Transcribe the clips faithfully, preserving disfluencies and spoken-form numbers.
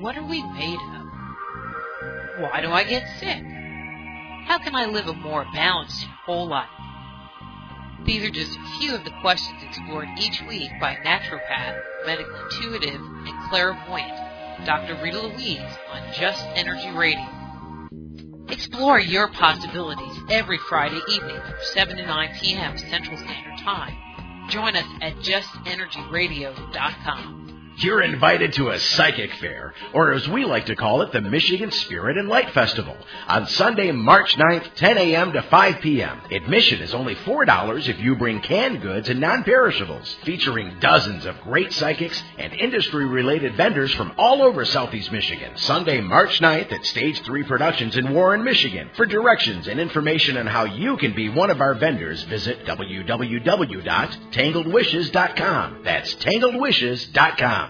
What are we made of? Why do I get sick? How can I live a more balanced and whole life? These are just a few of the questions explored each week by naturopath, medical intuitive, and clairvoyant Doctor Rita Louise on Just Energy Radio. Explore your possibilities every Friday evening from seven to nine p.m. Central Standard Time. Join us at just energy radio dot com. You're invited to a psychic fair, or as we like to call it, the Michigan Spirit and Light Festival, on Sunday, March ninth, ten a.m. to five p.m. Admission is only four dollars if you bring canned goods and non-perishables, featuring dozens of great psychics and industry-related vendors from all over Southeast Michigan. Sunday, March ninth at Stage three Productions in Warren, Michigan. For directions and information on how you can be one of our vendors, visit w w w dot tangled wishes dot com. That's tangled wishes dot com.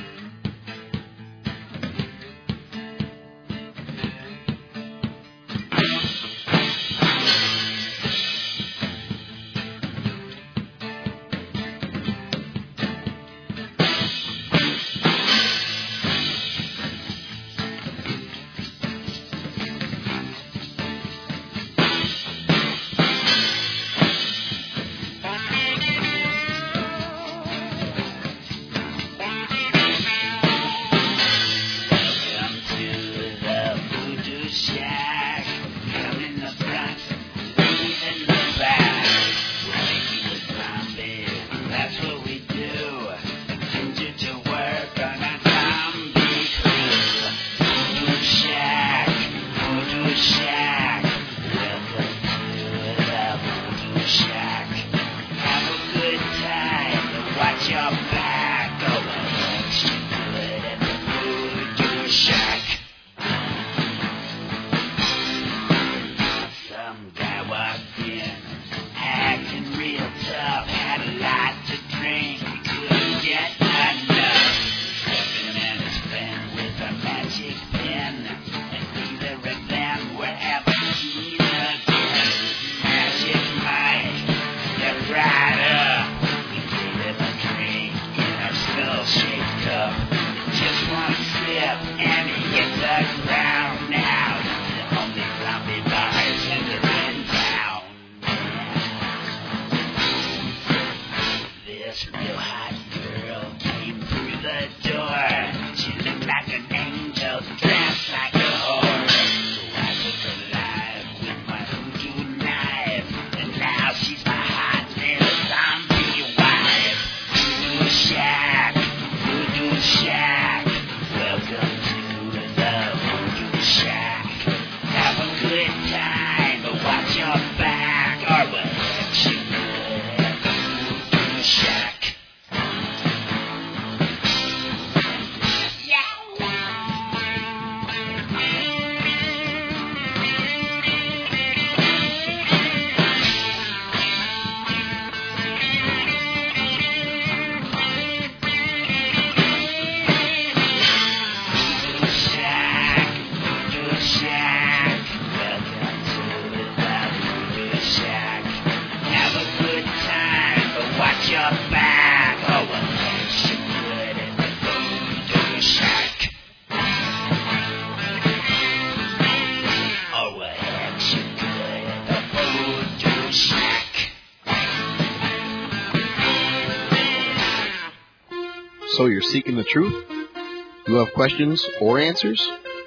So you're seeking the truth? You have questions or answers?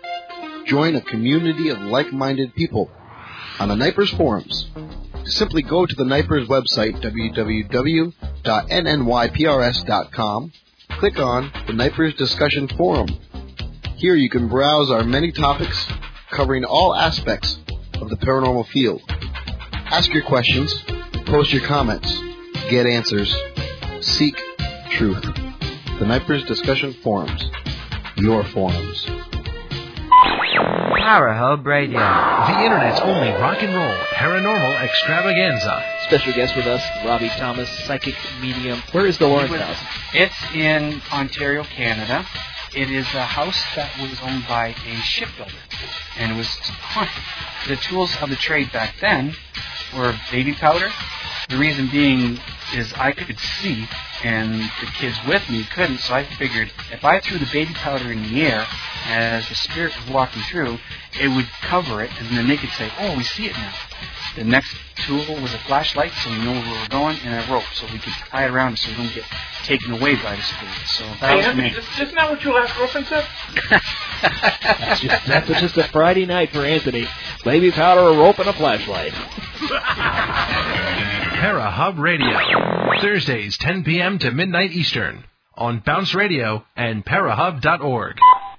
Join a community of like-minded people on the Nipers Forums. Simply go to the Nipers website, w w w dot n n y p r s dot com. Click on the Nipers Discussion Forum. Here you can browse our many topics covering all aspects of the paranormal field. Ask your questions, post your comments, get answers, seek truth. The Nipers Discussion Forums. Your forums. Power Hub Radio. The Internet's only rock and roll paranormal extravaganza. Special guest with us, Robbie Thomas, psychic medium. Where is the Lawrence House? It's in Ontario, Canada. It is a house that was owned by a shipbuilder. And it was the tools of the trade back then or baby powder. The reason being is I could see, and the kids with me couldn't, so I figured if I threw the baby powder in the air as the spirit was walking through, it would cover it, and then they could say, oh, we see it now. The next tool was a flashlight, so we know where we're going, and a rope, so we could tie it around so we don't get taken away by the spirit. So that was me. Isn't that what your last girlfriend said? That's just, that's just a Friday night for Anthony. Baby powder, a rope, and a flashlight. Para Hub Radio, Thursdays, ten p.m. to midnight Eastern, on Bounce Radio and parahub dot org.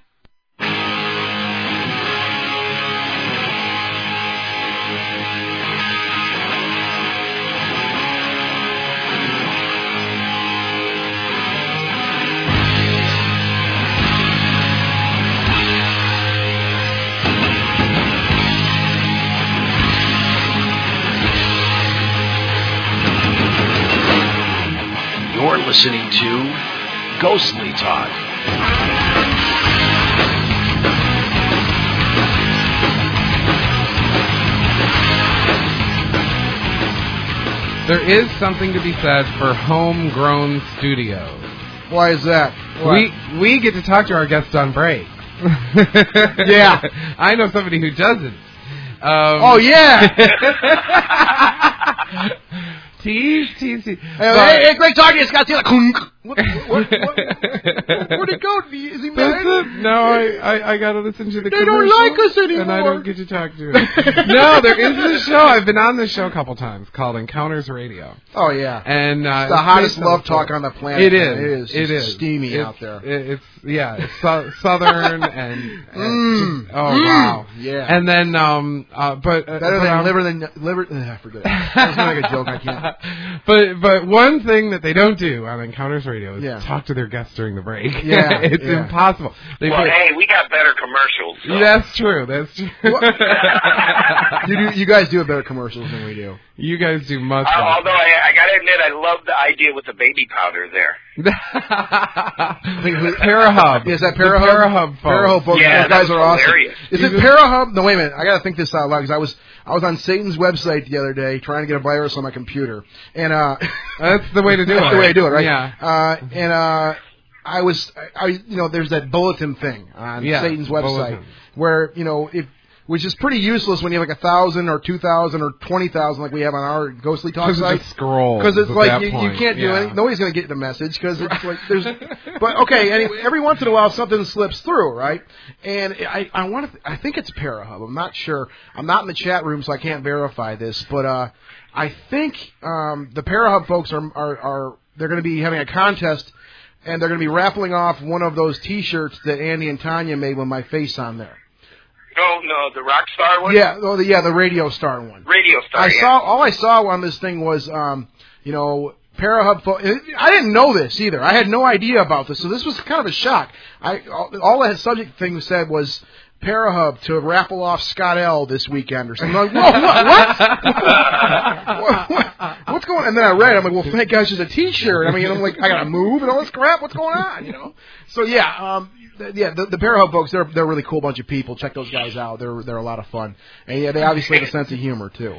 You're listening to Ghostly Talk. There is something to be said for homegrown studios. Why is that? What? We we get to talk to our guests on break. Yeah. I know somebody who doesn't. Um, Oh, yeah. Tease, tease, tease. Hey, hey, hey, great talking to you, Scott Taylor. What, what, what, where'd he go? Is he married? No, I, I, I got to listen to the They commercial. don't like us anymore. And I don't get to talk to him. No, there is a show. I've been on this show a couple times called Encounters Radio. Oh, yeah. And uh, It's the hottest love talk on the planet. It is. It is. It It's is. steamy It's- out there. it- It's, yeah, it's so, southern and, and Mm. just, oh, Mm. wow. Yeah. And then, um, uh, but. Uh, Better but, than um, liver than liver. Ugh, I forget it. I was going to make a joke. I can't. But but one thing that they don't do on Encounters Radio is Yeah. talk to their guests during the break. Yeah, It's yeah. impossible. They Well, put- hey, we got better commercials. So. That's true. That's true. You do. You guys do better commercials than we do. You guys do much Uh, better. although I, I got to admit, I love the idea with the baby powder there. Parahub. Is that The Parahub? Parahub folks. Parahub folks. Yeah, Those guys that are was awesome. hilarious. Is it Parahub? No, wait a minute. I got to think this out loud because I was I was on Satan's website the other day trying to get a virus on my computer, and uh, That's the way to do it. that's the way to do it, right? Yeah. Uh, and uh, I was, I, I, you know, there's that bulletin thing on Yeah, Satan's website bulletin. where you know if. Which is pretty useless when you have like a thousand or two thousand or twenty thousand like we have on our Ghostly Talk Because site. it's a scroll. Because it's at like that you, you point. can't do Yeah. anything. Nobody's going to get the message because it's like there's. But okay, anyway, every once in a while something slips through, right? And I I want to. I think it's Parahub. I'm not sure. I'm not in the chat room, so I can't verify this. But uh, I think um, the Parahub folks are are, are they're going to be having a contest, and they're going to be raffling off one of those T-shirts that Andy and Tanya made with my face on there. Oh, no, the rock star one? Yeah, oh, the, yeah, the Radio Star one. Radio star, I yeah. saw all I saw on this thing was, um, you know, Parahub. Fo- I didn't know this either. I had no idea about this, so this was kind of a shock. I all, all that subject thing said was Parahub to raffle off Scott L this weekend or something. I'm like, whoa, what? What? what? What's going on? And then I read, I'm like, well, thank gosh, it's a T-shirt. I mean, I'm like, I gotta move and all this crap. What's going on? You know? So yeah, um, th- yeah, the, the Parahub folks, they're they're a really cool bunch of people. Check those guys out. They're they're a lot of fun, and yeah, they obviously have a sense of humor too.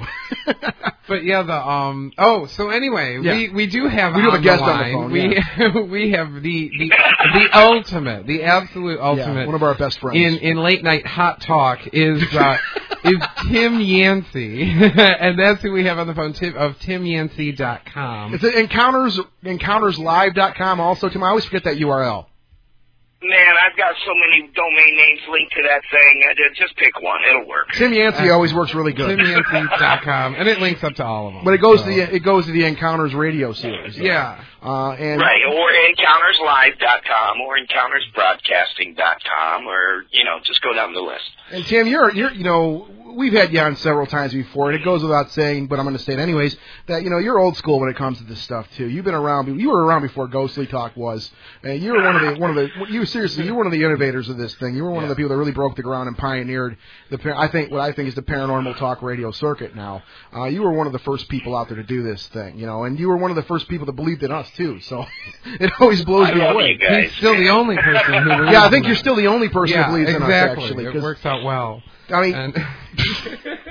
But yeah, the um. Oh, so anyway, Yeah. we we do have We do have on a guest the on the line. phone, We we have the the the ultimate, the absolute ultimate. Yeah, one of our best friends. in in late night hot talk is uh, is Tim Yancey, and that's who we have on the phone. Tim of tim yancey dot com. It's at encounters encounters live dot com also, Tim. I always forget that U R L. Man, I've got so many domain names linked to that thing. I did- Just pick one. It'll work. Tim Yancey always works really good. tim yancey dot com, and it links up to all of them. But it goes so. to the it goes to the Encounters radio series. Yeah. Uh, and Right, or encounters live dot com or encounters broadcasting dot com or, you know, just go down the list. And Tim, you're you're you know we've had you on several times before, and it goes without saying, but I'm going to say it anyways, that you know you're old school when it comes to this stuff too. You've been around. You were around before Ghostly Talk was, and you were one of the one of the you seriously you were one of the innovators of this thing. You were one of the people that really broke the ground and pioneered the par- I think what I think is the paranormal talk radio circuit. Now, uh, you were one of the first people out there to do this thing, you know, and you were one of the first people that believed in us too. So it always blows I me love away. you guys. He's still the only person who believes Yeah, I think in you're it. still the only person yeah, who believes exactly. in us actually. It 'cause- works out well. I mean, And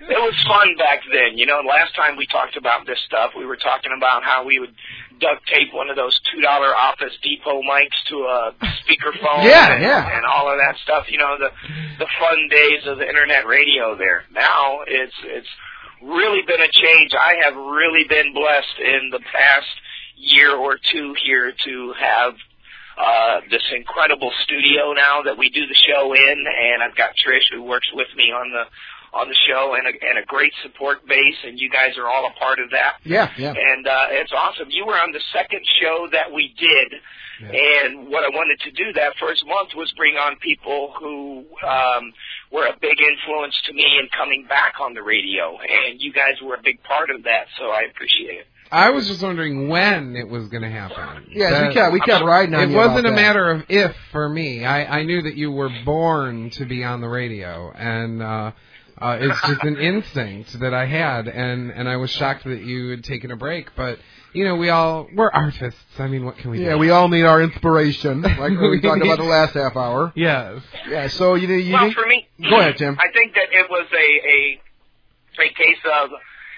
it was fun back then. You know, last time we talked about this stuff, we were talking about how we would duct tape one of those two dollar Office Depot mics to a speakerphone. Yeah, and, yeah. and all of that stuff. You know, the the fun days of the internet radio there. Now it's it's really been a change. I have really been blessed in the past year or two here to have uh this incredible studio now that we do the show in, and I've got Trish who works with me on the on the show, and a, and a great support base, and you guys are all a part of that. Yeah, yeah. And uh, it's awesome. You were on the second show that we did, yeah. And what I wanted to do that first month was bring on people who um, were a big influence to me in coming back on the radio, and you guys were a big part of that, so I appreciate it. I was just wondering when it was going to happen. Yeah, that, we kept we kept riding on It you wasn't about a that. matter of if for me. I, I knew that you were born to be on the radio, and uh, uh, it's just an instinct that I had, and, and I was shocked that you had taken a break. But you know, we all we're artists. I mean, what can we yeah, do? Yeah, we all need our inspiration, like we talked about the last half hour. Yes. Yeah. So you you well need, for me. Go ahead, Tim. I think that it was a a, a case of.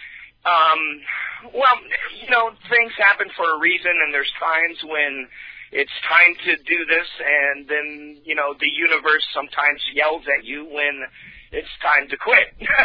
Um, well, you know, things happen for a reason, and there's times when it's time to do this, and then, you know, the universe sometimes yells at you when it's time to quit.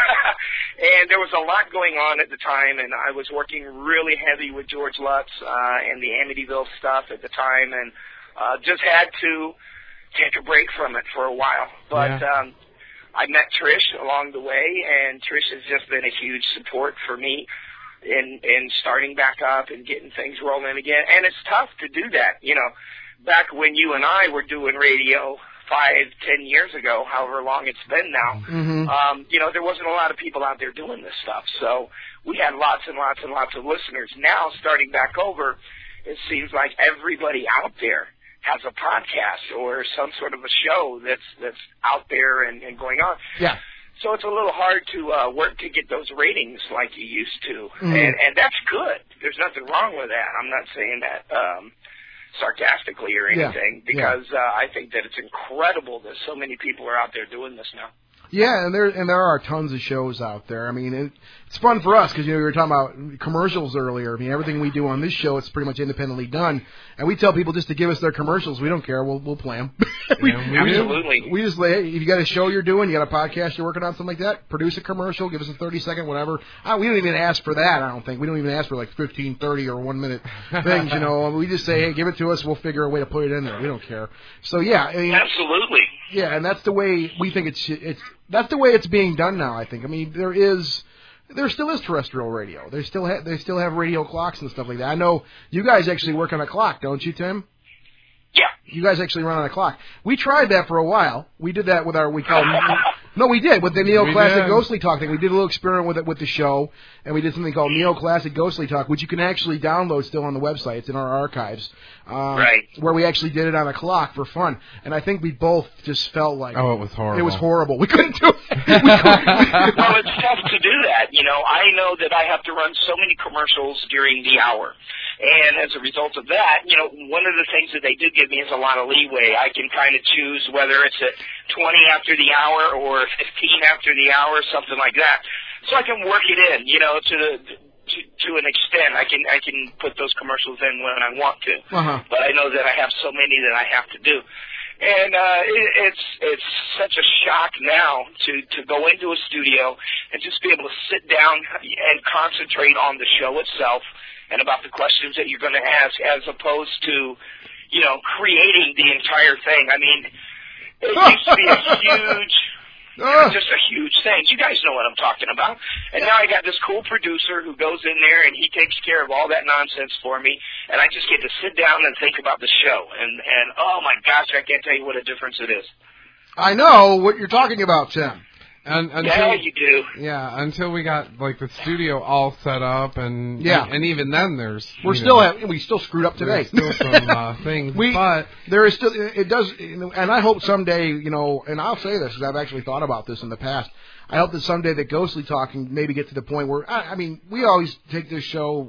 And there was a lot going on at the time, and I was working really heavy with George Lutz uh, and the Amityville stuff at the time, and uh, just had to take a break from it for a while. But yeah. um, I met Trish along the way, and Trish has just been a huge support for me in in starting back up and getting things rolling again. And it's tough to do that, you know. Back when you and I were doing radio five, ten years ago, however long it's been now, mm-hmm. um, you know, there wasn't a lot of people out there doing this stuff. So we had lots and lots and lots of listeners. Now, starting back over, it seems like everybody out there has a podcast or some sort of a show that's that's out there and, and going on. Yeah. So it's a little hard to uh, work to get those ratings like you used to, mm-hmm. and and that's good. There's nothing wrong with that. I'm not saying that um, sarcastically or anything, yeah. because yeah. Uh, I think that it's incredible that so many people are out there doing this now. Yeah, and there and there are tons of shows out there. I mean, it, it's fun for us because you know we were talking about commercials earlier. I mean, everything we do on this show it's pretty much independently done, and we tell people just to give us their commercials. We don't care. We'll we'll play them. we, yeah, we Absolutely. We just say, hey, if you got a show you're doing, you got a podcast you're working on, something like that, produce a commercial, give us a thirty second, whatever. Uh, we don't even ask for that. I don't think we don't even ask for like fifteen, thirty, or one minute things. You know, we just say, hey, give it to us. We'll figure a way to put it in there. We don't care. So yeah, I mean, absolutely. Yeah, and that's the way we think it's it's that's the way it's being done now. I think. I mean, there is there still is terrestrial radio. They still ha- they still have radio clocks and stuff like that. I know you guys actually work on a clock, don't you, Tim? Yeah. You guys actually run on a clock. We tried that for a while. We did that with our we called no, we did with the Neo Classic did. Ghostly Talk thing. We did a little experiment with it with the show, and we did something called Neo Classic Ghostly Talk, which you can actually download still on the website. It's in our archives, um, right? Where we actually did it on a clock for fun, and I think we both just felt like oh, it was horrible. It was horrible. We couldn't do it. We couldn't. Well, it's tough to do that. You know, I know that I have to run so many commercials during the hour. And as a result of that, you know, one of the things that they do give me is a lot of leeway. I can kind of choose whether it's at twenty after the hour or fifteen after the hour, something like that. So I can work it in, you know, to the to, to an extent. I can I can put those commercials in when I want to. Uh-huh. But I know that I have so many that I have to do. And uh, it, it's it's such a shock now to, to go into a studio and just be able to sit down and concentrate on the show itself and about the questions that you're going to ask, as opposed to, you know, creating the entire thing. I mean, it used to be a huge, just a huge thing. You guys know what I'm talking about. And now I got this cool producer who goes in there and he takes care of all that nonsense for me, and I just get to sit down and think about the show. And, and oh, my gosh, I can't tell you what a difference it is. I know what you're talking about, Tim. And, until, yeah, you do. Yeah, until we got like the studio all set up, and yeah, and even then there's we're still know, have, we still screwed up today. There's still some uh, things, we, but there is still it does, and I hope someday, you know, and I'll say this because I've actually thought about this in the past. I hope that someday that Ghostly Talking maybe get to the point where I, I mean, we always take this show.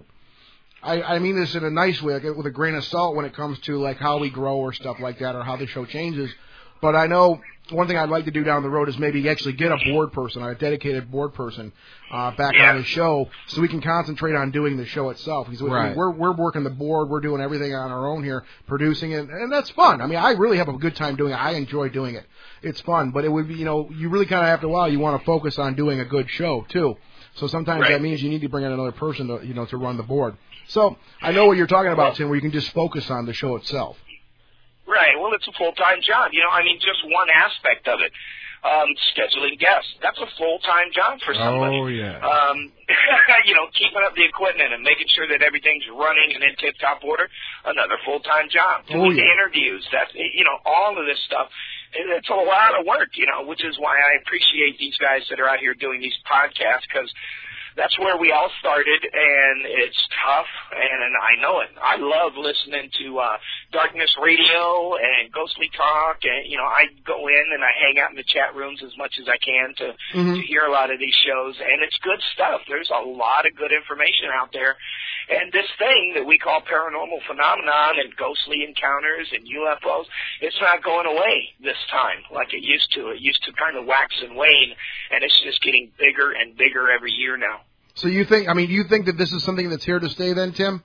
I, I mean this in a nice way, like with a grain of salt when it comes to like how we grow or stuff like that, or how the show changes. But I know one thing I'd like to do down the road is maybe actually get a board person, a dedicated board person, uh, back yeah. on the show, so we can concentrate on doing the show itself. Because right. we're we're working the board, we're doing everything on our own here, producing it, and that's fun. I mean, I really have a good time doing it. I enjoy doing it. It's fun, but it would be, you know, you really kind of after a while you want to focus on doing a good show too. So sometimes right. that means you need to bring in another person to, you know, to run the board. So I know what you're talking about, Tim, where you can just focus on the show itself. Right. Well, it's a full-time job. You know, I mean, just one aspect of it, um, scheduling guests. That's a full-time job for somebody. Oh, yeah. Um, you know, keeping up the equipment and making sure that everything's running and in tip-top order, another full-time job. Doing oh, yeah. interviews. That's, you know, all of this stuff. It's a lot of work, you know, which is why I appreciate these guys that are out here doing these podcasts, because that's where we all started, and it's tough, and I know it. I love listening to uh, Darkness Radio and Ghostly Talk, and, you know, I go in and I hang out in the chat rooms as much as I can to, mm-hmm. to hear a lot of these shows, and it's good stuff. There's a lot of good information out there, and this thing that we call paranormal phenomenon and ghostly encounters and U F Os, it's not going away this time like it used to. It used to kind of wax and wane, and it's just getting bigger and bigger every year now. So you think, I mean, you think that this is something that's here to stay then, Tim?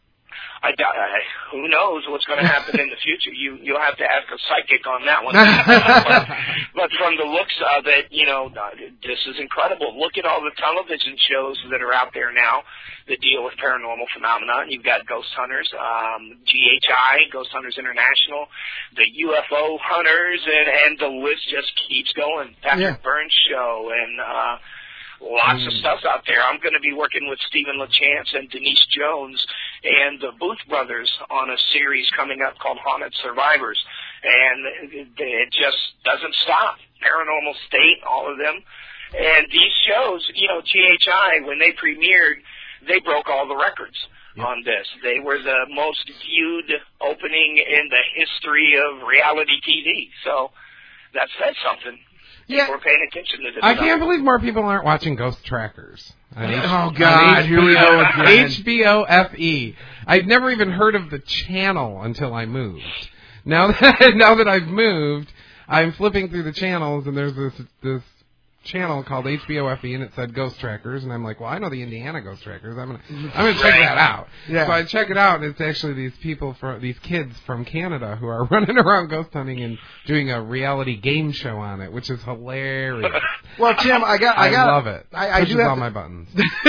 I, I, who knows what's going to happen in the future? You, you'll have to ask a psychic on that one. but, but from the looks of it, you know, this is incredible. Look at all the television shows that are out there now that deal with paranormal phenomena. You've got Ghost Hunters, um, G H I, Ghost Hunters International, the U F O Hunters, and, and the list just keeps going. Patrick yeah. Burns Show, and uh lots of stuff out there. I'm going to be working with Stephen LaChance and Denise Jones and the Booth Brothers on a series coming up called Haunted Survivors. And it, it just doesn't stop. Paranormal State, all of them. And these shows, you know, G H I, when they premiered, they broke all the records yep. on this. They were the most viewed opening in the history of reality T V. So that says something. Yeah. We're paying attention to this. I can't believe more people aren't watching Ghost Trackers. On H- oh, God. Here we go again. H B O F E. I'd never even heard of the channel until I moved. Now that, now that I've moved, I'm flipping through the channels, and there's this this channel called H B O F E, and it said Ghost Trackers, and I'm like, well, I know the Indiana Ghost Trackers. I'm gonna, I'm gonna check that out. Yeah. So I check it out, and it's actually these people from these kids from Canada who are running around ghost hunting and doing a reality game show on it, which is hilarious. Well, Tim, I got, I, I got, love it. I, I Pushes do have all to, my buttons.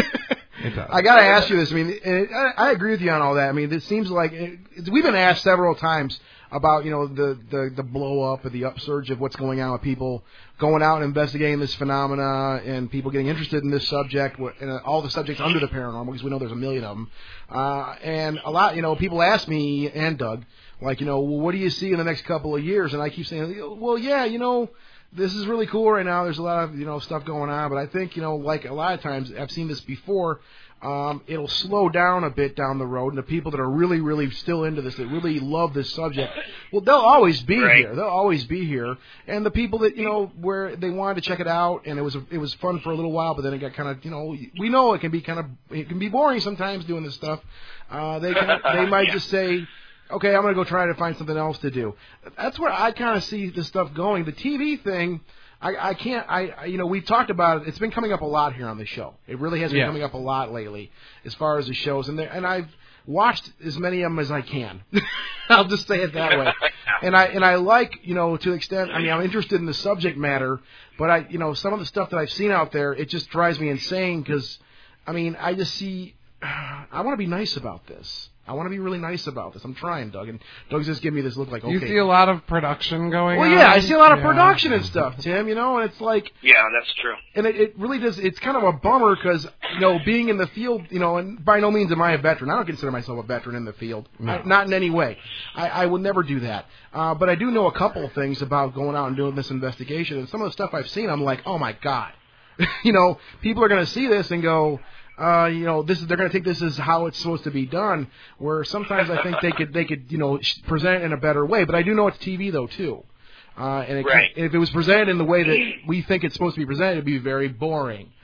It does. I got to ask you this. I mean, it, I, I agree with you on all that. I mean, it seems like it, it, we've been asked several times about, you know, the, the, the blow up or the upsurge of what's going on with people going out and investigating this phenomena and people getting interested in this subject and all the subjects under the paranormal, because we know there's a million of them. Uh, and a lot, you know, people ask me and Doug, like, you know, well, what do you see in the next couple of years? And I keep saying, well, yeah, you know, this is really cool right now. There's a lot of, you know, stuff going on. But I think, you know, like a lot of times, I've seen this before, Um, it'll slow down a bit down the road, and the people that are really, really still into this, that really love this subject, well, they'll always be right. here. They'll always be here. And the people that, you know, where they wanted to check it out, and it was it was fun for a little while, but then it got kind of, you know, we know it can be kind of, it can be boring sometimes doing this stuff. Uh, they can, they might yeah. just say, okay, I'm going to go try to find something else to do. That's where I kind of see this stuff going. The T V thing, I, I can't, I, you know, we talked about it. It's been coming up a lot here on the show. It really has been yes. coming up a lot lately as far as the shows. And, and I've watched as many of them as I can. I'll just say it that way. And I, and I like, you know, to the extent, I mean, I'm interested in the subject matter, but I, you know, some of the stuff that I've seen out there, it just drives me insane because, I mean, I just see, I want to be nice about this. I want to be really nice about this. I'm trying, Doug, and Doug's just giving me this look like, okay. You see a lot of production going well, on? Well, yeah, I see a lot of yeah. production and stuff, Tim, you know, and it's like... Yeah, that's true. And it, it really does, it's kind of a bummer because, you know, being in the field, you know, and by no means am I a veteran. I don't consider myself a veteran in the field. No. I, not in any way. I, I would never do that. Uh, but I do know a couple of things about going out and doing this investigation, and some of the stuff I've seen, I'm like, oh, my God. You know, people are going to see this and go... Uh, you know, this is they're going to take this as how it's supposed to be done. Where sometimes I think they could they could you know present it in a better way. But I do know it's T V though too, uh, and it right. can, if it was presented in the way that we think it's supposed to be presented, it'd be very boring.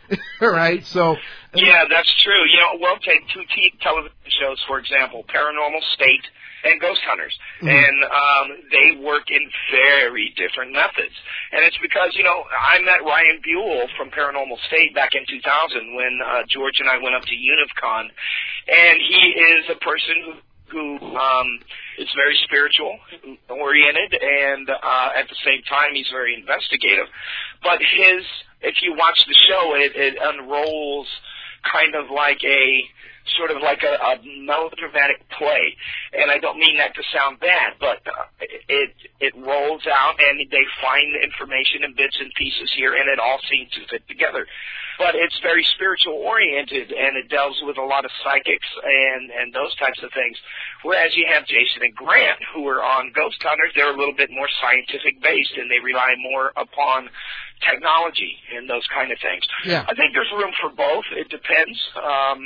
right? So yeah, that's true. You know, we'll take two t- television shows, for example, Paranormal State and Ghost Hunters, mm-hmm. and um, they work in very different methods. And it's because, you know, I met Ryan Buell from Paranormal State back in two thousand when uh, George and I went up to UNIVCon, and he is a person who who um, is very spiritual oriented, and uh, at the same time he's very investigative. But his, if you watch the show, it, it unrolls kind of like a sort of like a, a melodramatic play, and I don't mean that to sound bad, but uh, it it rolls out, and they find information in bits and pieces here, and it all seems to fit together. But it's very spiritual oriented, and it deals with a lot of psychics and and those types of things. Whereas you have Jason and Grant, who are on Ghost Hunters, they're a little bit more scientific based, and they rely more upon technology and those kind of things. Yeah. I think there's room for both. It depends. Um,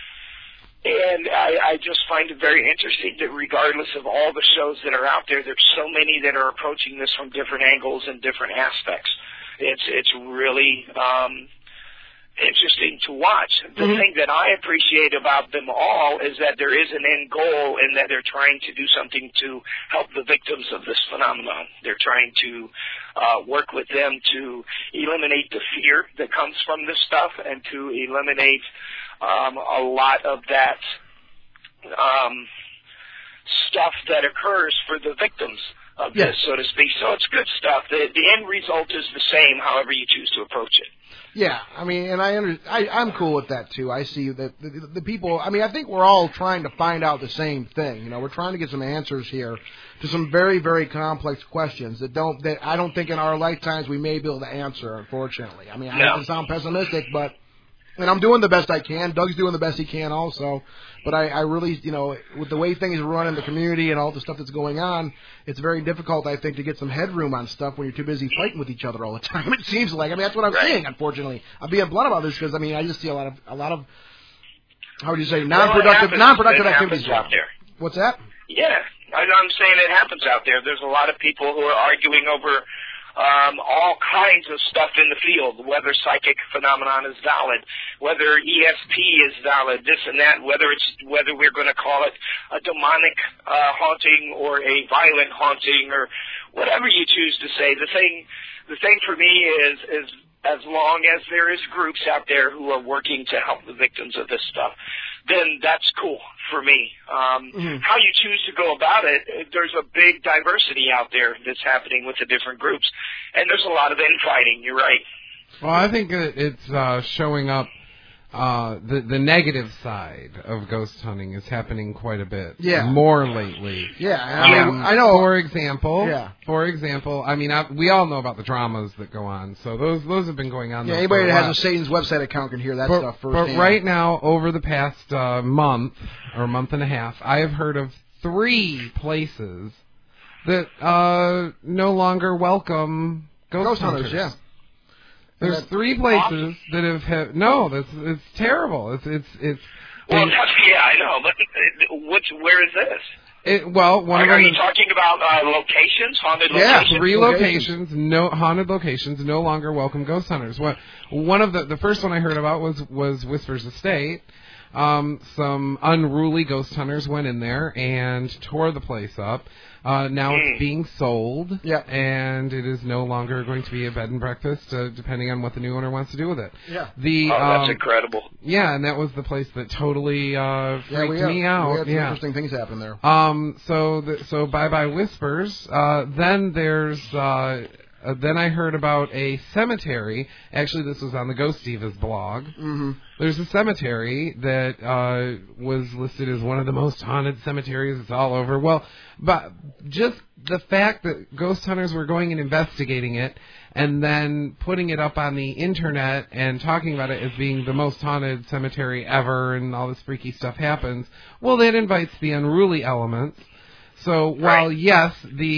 And I, I just find it very interesting that regardless of all the shows that are out there, there's so many that are approaching this from different angles and different aspects. It's it's really um, interesting to watch. The Mm-hmm. thing that I appreciate about them all is that there is an end goal, and that they're trying to do something to help the victims of this phenomenon. They're trying to uh, work with them to eliminate the fear that comes from this stuff, and to eliminate Um, a lot of that um, stuff that occurs for the victims of yes. this, so to speak. So it's good stuff. The, the end result is the same, however you choose to approach it. Yeah, I mean, and I, under, I I'm cool with that too. I see that the, the, the people. I mean, I think we're all trying to find out the same thing. You know, we're trying to get some answers here to some very, very complex questions that don't that I don't think in our lifetimes we may be able to answer. Unfortunately, I mean, I no. hate to sound pessimistic, but. And I'm doing the best I can. Doug's doing the best he can also. But I, I really, you know, with the way things run in the community and all the stuff that's going on, it's very difficult, I think, to get some headroom on stuff when you're too busy fighting with each other all the time. It seems like. I mean, that's what I'm right. seeing, unfortunately. I'm being blunt about this because, I mean, I just see a lot of, a lot of, how would you say, non-productive, well, non-productive it activities out there. What's that? Yeah, I'm saying it happens out there. There's a lot of people who are arguing over Um, all kinds of stuff in the field, whether psychic phenomenon is valid, whether E S P is valid, this and that, whether it's whether we're going to call it a demonic uh, haunting or a violent haunting or whatever you choose to say. The thing, the thing for me is is as long as there is groups out there who are working to help the victims of this stuff, then that's cool for me. Um, mm-hmm. How you choose to go about it, there's a big diversity out there that's happening with the different groups, and there's a lot of infighting, you're right. Well, I think it's uh, showing up, uh, the, the negative side of ghost hunting is happening quite a bit. Yeah. More lately. Yeah, I, mean, um, I know. For example, yeah. for example, I mean, I, we all know about the dramas that go on, so those those have been going on. Yeah, anybody that has a Satan's website account can hear that but, stuff firsthand. But right now, over the past uh, month or month and a half, I have heard of three places that uh, no longer welcome ghost, ghost hunters. hunters. Yeah. There's three places that have, have no. That's it's terrible. It's it's it's. Well, that's, yeah, I know, but which where is this? It, well, one are, of them are you talking about uh, locations, haunted yeah, locations? Yeah, three locations, no haunted locations, no longer welcome ghost hunters. What one of the the first one I heard about was was Whispers Estate. Um, some unruly ghost hunters went in there and tore the place up. Uh, now mm. it's being sold, yeah. and it is no longer going to be a bed and breakfast, uh, depending on what the new owner wants to do with it. Yeah. The, oh, that's um, incredible. Yeah, and that was the place that totally uh, freaked yeah, we have, me out. We had some yeah. interesting things happen there. Um, so the, so bye bye Whispers. Uh, then there's. Uh, Uh, then I heard about a cemetery. Actually, this was on the Ghost Divas blog. Mm-hmm. There's a cemetery that uh, was listed as one of the most haunted cemeteries. It's all over. Well, but just the fact that ghost hunters were going and investigating it and then putting it up on the internet and talking about it as being the most haunted cemetery ever and all this freaky stuff happens, well, that invites the unruly elements. So while, right. yes, the...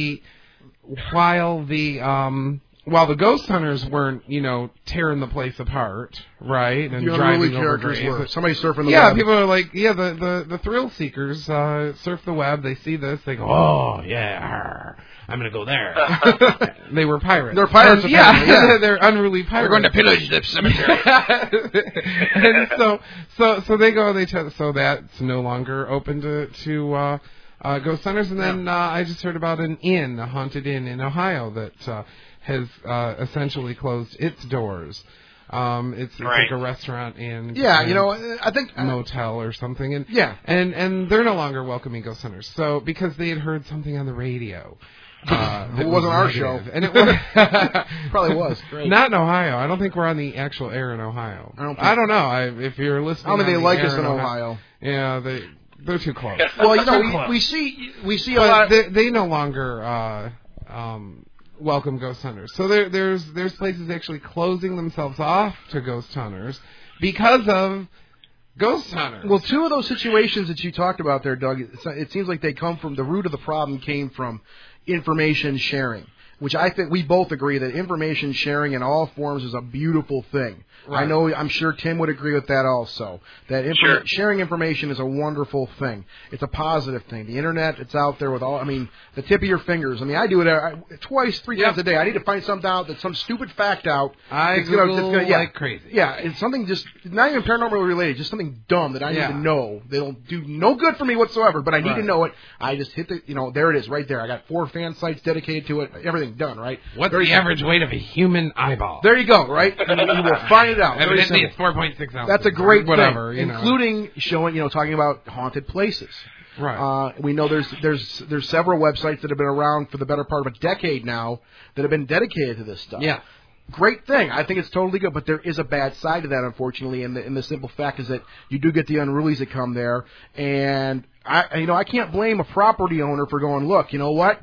While the um, while the ghost hunters weren't, you know, tearing the place apart, right, and the driving over characters graves. were. Somebody surfing the yeah, web. Yeah, people are like, yeah, the, the, the thrill seekers uh, surf the web. They see this, they go, oh yeah. I'm going to go there. They were pirates. They're pirates, And, apparently, yeah, yeah. they're unruly pirates. We're going to pillage the cemetery. And so, so, so they go. They tell, so that's no longer open to to uh, uh, ghost hunters. And then uh, I just heard about an inn, a haunted inn in Ohio that uh, has uh, essentially closed its doors. Um, it's, it's right. like a restaurant and yeah, and you know, I think motel or something, and yeah, and and they're no longer welcoming ghost hunters. So because they had heard something on the radio. Uh, it wasn't our show, and it was probably was. Great. Not in Ohio. I don't think we're on the actual air in Ohio. I don't. I don't know. I, if you're listening, I don't think they the like air us in Ohio. Ohio. Yeah, they they're too close. Well, you know, we, we see we see a but lot. Of, they, they no longer uh, um, welcome ghost hunters. So there, there's there's places actually closing themselves off to ghost hunters because of ghost hunters. Well, two of those situations that you talked about there, Doug, it seems like they come from the root of the problem came from information sharing, which I think we both agree that information sharing in all forms is a beautiful thing. Right. I know, I'm sure Tim would agree with that also. That informa- sure. sharing information is a wonderful thing. It's a positive thing. The internet, it's out there with all, I mean, the tip of your fingers. I mean, I do it I, twice, three yep. times a day. I need to find something out, that's some stupid fact out. I it's Google gonna, it's gonna, yeah, like crazy. Yeah, it's something just, not even paranormal related, just something dumb that I yeah. need to know. They don't do no good for me whatsoever, but I need right. to know it. I just hit the, you know, there it is, right there. I got four fan sites dedicated to it. Everything done, right? What's Very the simple. average weight of a human eyeball? There you go, right? You, you will find it out. Very Evidently, simple. it's four point six ounces. That's a great whatever, thing, you know. including showing, you know, talking about haunted places. Right. Uh, we know there's there's there's several websites that have been around for the better part of a decade now that have been dedicated to this stuff. Yeah. Great thing. I think it's totally good, but there is a bad side to that, unfortunately, and the, and the simple fact is that you do get the unrulies that come there, and I, you know, I can't blame a property owner for going, look, you know what?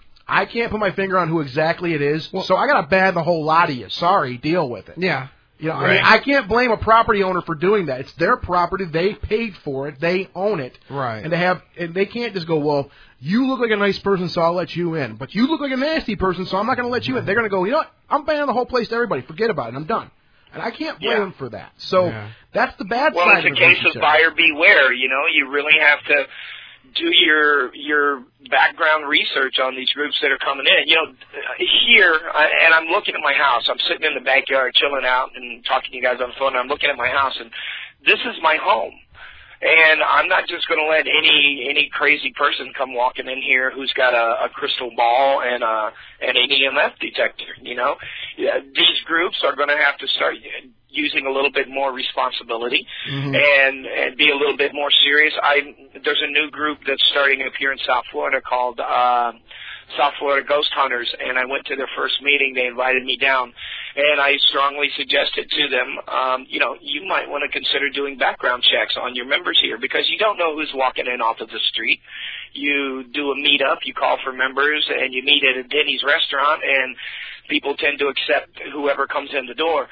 I can't put my finger on who exactly it is, well, so I got to ban the whole lot of you. Sorry, deal with it. Yeah. You know, right. I mean, I can't blame a property owner for doing that. It's their property. They paid for it. They own it. Right. And they have, and they can't just go, well, you look like a nice person, so I'll let you in. But you look like a nasty person, so I'm not going to let you in. They're going to go, you know what? I'm banning the whole place to everybody. Forget about it. I'm done. And I can't blame yeah. them for that. So yeah. that's the bad well, side. Well, it's a case of buyer beware. You know, you really have to do your your background research on these groups that are coming in. You know, here, I, and I'm looking at my house. I'm sitting in the backyard chilling out and talking to you guys on the phone, and I'm looking at my house, and this is my home. And I'm not just going to let any any crazy person come walking in here who's got a, a crystal ball and a and an E M F detector. You know, yeah, these groups are going to have to start using a little bit more responsibility mm-hmm. and and be a little bit more serious. I there's a new group that's starting up here in South Florida called uh, South Florida Ghost Hunters, and I went to their first meeting. They invited me down, and I strongly suggested to them, um, you know, you might want to consider doing background checks on your members here because you don't know who's walking in off of the street. You do a meetup, you call for members, and you meet at a Denny's restaurant, and people tend to accept whoever comes in the door.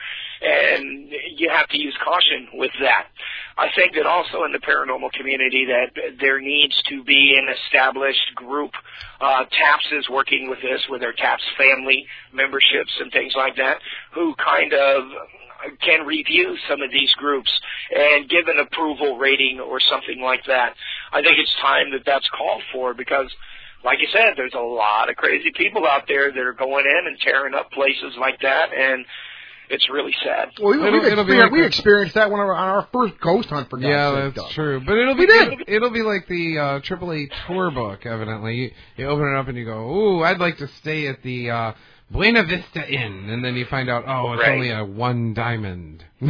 And you have to use caution with that. I think that also in the paranormal community that there needs to be an established group. Uh, TAPS is working with this, with their TAPS family memberships and things like that, who kind of can review some of these groups and give an approval rating or something like that. I think it's time that that's called for because, like you said, there's a lot of crazy people out there that are going in and tearing up places like that, and it's really sad. Well, we, it'll, we've it'll experienced, like we experienced that one on our first ghost hunt for God's Yeah, sake, that's Doug. true. But it'll be we did. It'll, it'll be like the uh, triple A tour book. Evidently, you, you open it up and you go, "Ooh, I'd like to stay at the uh, Buena Vista Inn," and then you find out, "Oh, it's right. only a one diamond." and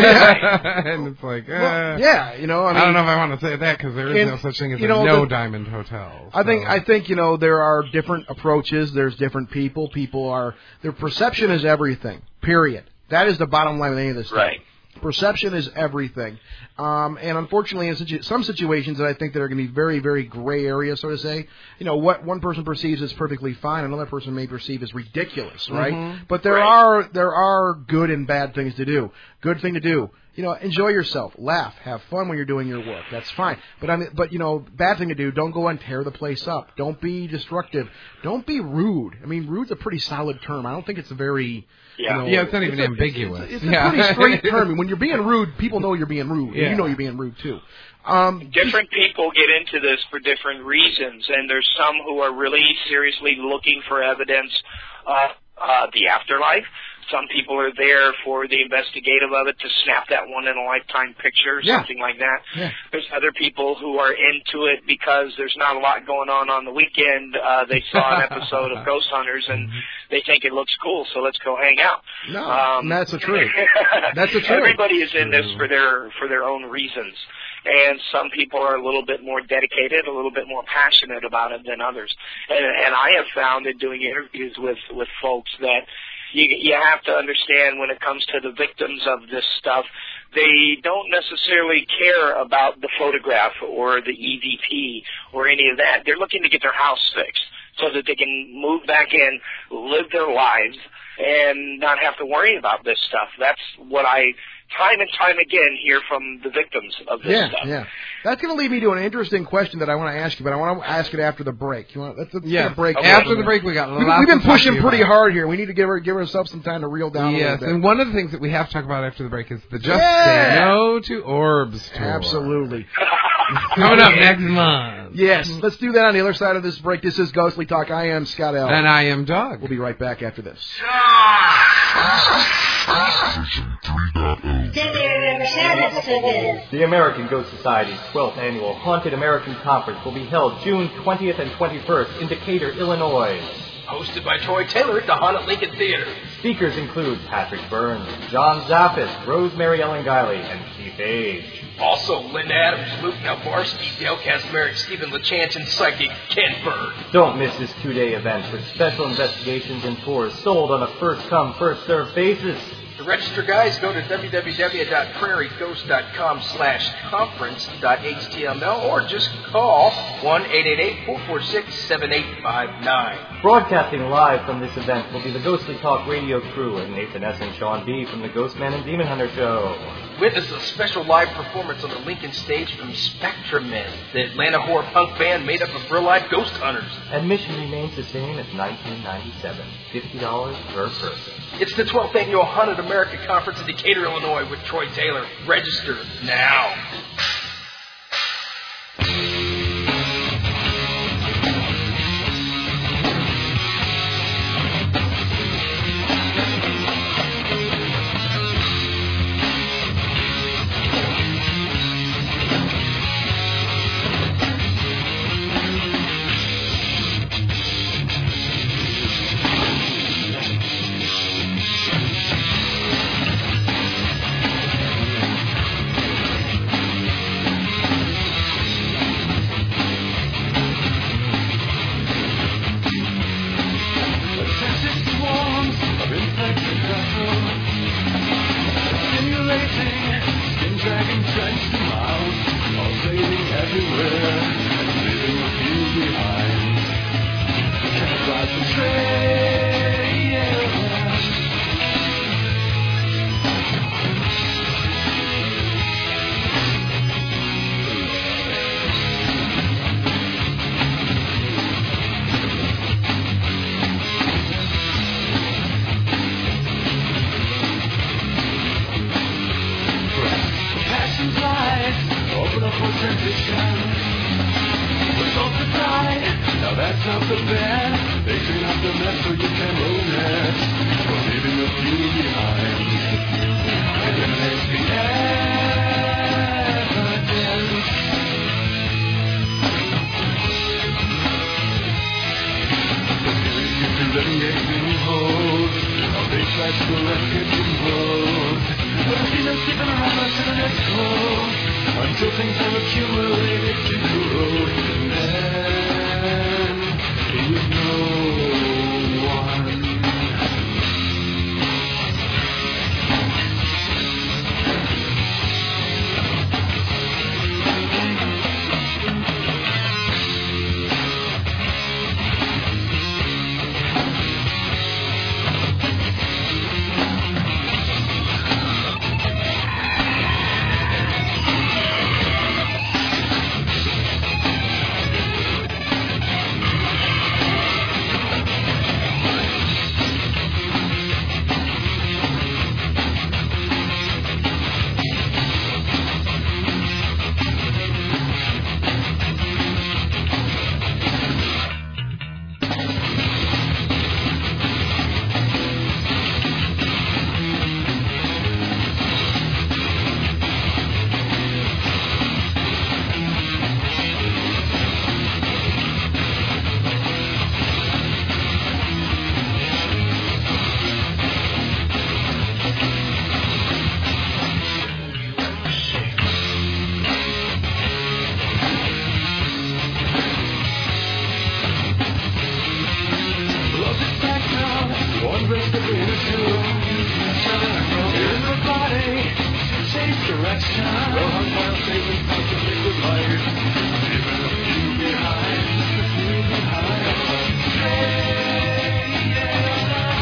it's like, uh, well, yeah, you know, I, mean, I don't know if I want to say that because there is and, no such thing as you a know, no the, diamond hotel. So. I think I think you know there are different approaches. There's different people. People are their perception is everything. Period. That is the bottom line of any of this stuff. Right. Perception is everything. Um, and unfortunately, in situ- some situations that I think that are going to be very, very gray areas, so to say, you know, what one person perceives as perfectly fine, another person may perceive as ridiculous, right? Mm-hmm. But there right. are there are good and bad things to do. Good thing to do. you know, enjoy yourself, laugh, have fun when you're doing your work. That's fine. But I mean, but you know, bad thing to do. Don't go and tear the place up. Don't be destructive. Don't be rude. I mean, rude's a pretty solid term. I don't think it's a very Yeah, you know, yeah, it's not even it's a, ambiguous. It's, it's yeah. a pretty straight term. When you're being rude, people know you're being rude. Yeah. And you know you're being rude too. Um, different people get into this for different reasons, and there's some who are really seriously looking for evidence of uh, the afterlife. Some people are there for the investigative of it, to snap that one-in-a-lifetime picture or Yeah. something like that. Yeah. There's other people who are into it because there's not a lot going on on the weekend. Uh, they saw an episode of Ghost Hunters, and they think it looks cool, so let's go hang out. No, Um, that's the truth. That's the truth. Everybody is in this for their for their own reasons, and some people are a little bit more dedicated, a little bit more passionate about it than others. And, and I have found in doing interviews with with folks that you you have to understand when it comes to the victims of this stuff, they don't necessarily care about the photograph or the E V P or any of that. They're looking to get their house fixed so that they can move back in, live their lives, and not have to worry about this stuff. That's what I time and time again hear from the victims of this yeah, stuff. Yeah, That's going to lead me to an interesting question that I want to ask you, but I want to ask it after the break. You want? Let's, let's Yeah. take a break. Okay. After the break, we got We've, lots we've been to talk pushing to you pretty about. hard here. We need to give her, give ourselves some time to reel down a Yes, little bit. and one of the things that we have to talk about after the break is the Just Yeah. Say No to Orbs tour. Absolutely. Coming up next month. Yes, let's do that on the other side of this break. This is Ghostly Talk. I am Scott L. And I am Doug. We'll be right back after this. The American Ghost Society's twelfth Annual Haunted American Conference will be held June twentieth and twenty-first in Decatur, Illinois. Hosted by Troy Taylor at the Haunted Lincoln Theater. Speakers include Patrick Burns, John Zaffis, Rosemary Ellen Guiley, and Keith Age. Also, Linda Adams, Luke Nalbarsky, Dale Kaczmarek, Stephen LeChance, and psychic Ken Bird. Don't miss this two-day event with special investigations and tours sold on a first-come, first-served basis. To register, guys, go to www.prairieghost.com slash conference.html or just call one eight eight eight, four four six, seven eight five nine. Broadcasting live from this event will be the Ghostly Talk radio crew and Nathan S. and Sean B. from the Ghostman and Demon Hunter show. Witness a special live performance on the Lincoln stage from Spectrum Men, the Atlanta horror punk band made up of real-life ghost hunters. Admission remains the same as nineteen ninety-seven, fifty dollars per person. It's the twelfth Annual Haunted America Conference in Decatur, Illinois with Troy Taylor. Register now. direction. Well hung while sailing past the liquid light. Leaving a few behind, a few behind. Hey, yeah.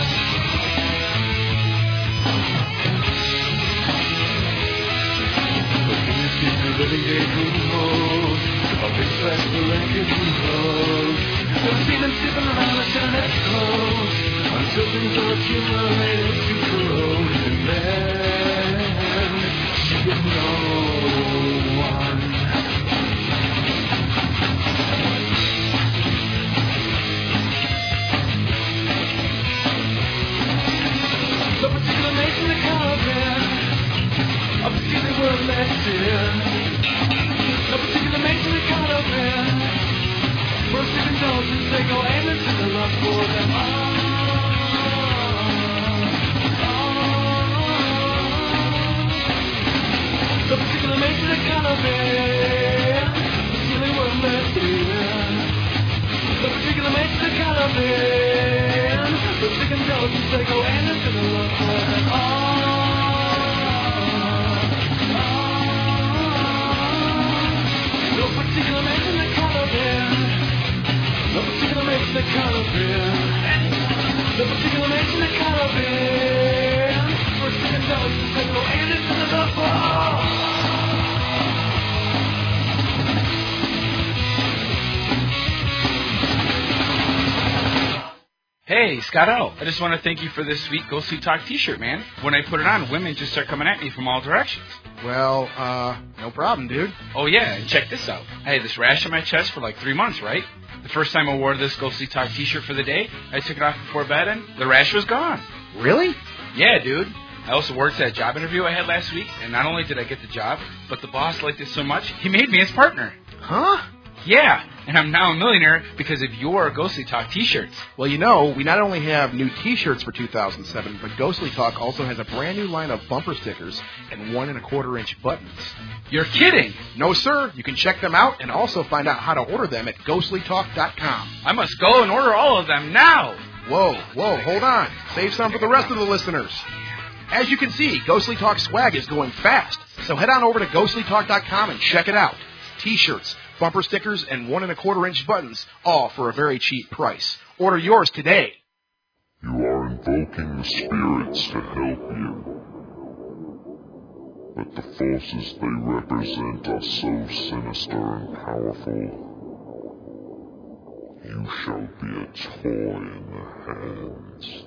But can you keep the living daydream mode? A big flash the wrecking road. Don't see them sipping around the Senate close until things are accumulated to corrode. And then she would know one. The particular nation that comes in, a particular word left in. A particular nation that caught up in. First of indulgence, they go aiming to the love for them. Oh, oh. The particular nation that caught up in. The silly word left in. The particular nation that caught up in. First of indulgence, they go aiming to the love for them. Oh. No particular nation that caught up in. No particular nation that caught up in. No particular nation that caught up in. First thing it does is they go and it's in the fall. Hey, Scott O. I just want to thank you for this sweet Go Sweet Talk t-shirt, man. When I put it on, women just start coming at me from all directions. Well, uh, no problem, dude. Oh, yeah, and check this out. I had this rash on my chest for like three months, right? The first time I wore this Go Sweet Talk t-shirt for the day, I took it off before bed and the rash was gone. Really? Yeah, dude. I also worked at a job interview I had last week, and not only did I get the job, but the boss liked it so much, he made me his partner. Huh? Yeah, and I'm now a millionaire because of your Ghostly Talk t-shirts. Well, you know, we not only have new t-shirts for two thousand seven, but Ghostly Talk also has a brand new line of bumper stickers and one and a quarter inch buttons. You're kidding? No, sir. You can check them out and also find out how to order them at ghostly talk dot com. I must go and order all of them now. Whoa, whoa, hold on. Save some for the rest of the listeners. As you can see, Ghostly Talk swag is going fast, so head on over to ghostly talk dot com and check it out. T-shirts, bumper stickers, and one and a quarter inch buttons, all for a very cheap price. Order yours today. You are invoking the spirits to help you, but the forces they represent are so sinister and powerful. You shall be a toy in their hands.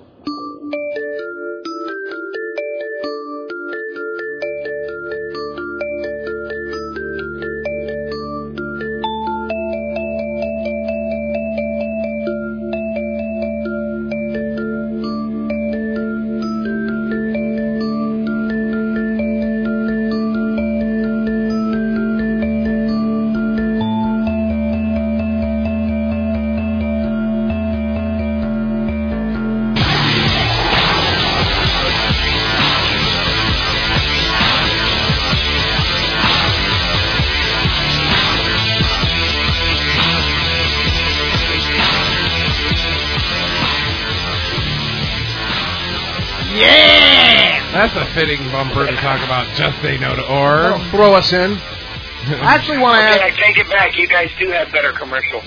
That's a fitting bumper to talk about Just Say No to Org. That'll throw us in. I actually want to okay, ask... I take it back. You guys do have better commercials.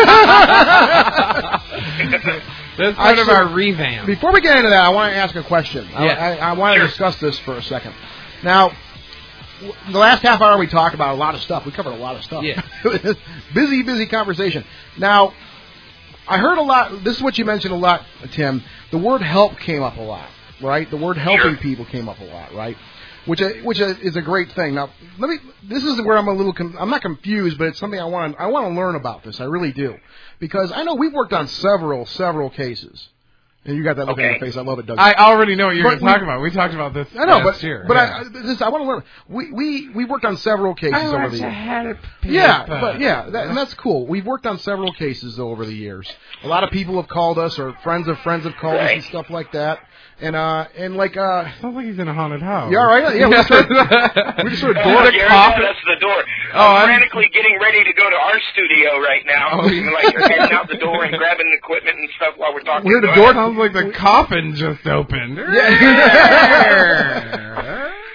That's part Actually, of our revamp. Before we get into that, I want to ask a question. Yes. I, I, I want to Sure. discuss this for a second. Now, w- the last half hour we talked about a lot of stuff. We covered a lot of stuff. Yeah. busy, busy conversation. Now, I heard a lot... This is what you mentioned a lot, Tim. The word help came up a lot. Right, the word helping Sure. people came up a lot, right? Which which is a great thing. Now, let me. This is where I'm a little. Com- I'm not confused, but it's something I want. I want to learn about this. I really do, because I know we've worked on several several cases. And you got that look Okay. on your face. I love it, Doug. I already know what you're But going to talk we- about. We talked about this I know, last but year. but yeah. I this, I want to learn. We we we worked on several cases I over like the to years. have it Yeah, paper. but yeah, that, and that's cool. We've worked on several cases though, over the years. A lot of people have called us, or friends of friends have called us Right. and stuff like that. And uh and like uh Sounds like he's in a haunted house. yeah, all right, yeah, we just heard, we just heard Uh, door Gary, coffin. that's the door. Oh, I'm I'm- frantically getting ready to go to our studio right now. Oh, yeah. Like you're heading out the door and grabbing equipment and stuff while we're talking. We're the Go door- ahead. Sounds like the coffin just opened. Yeah.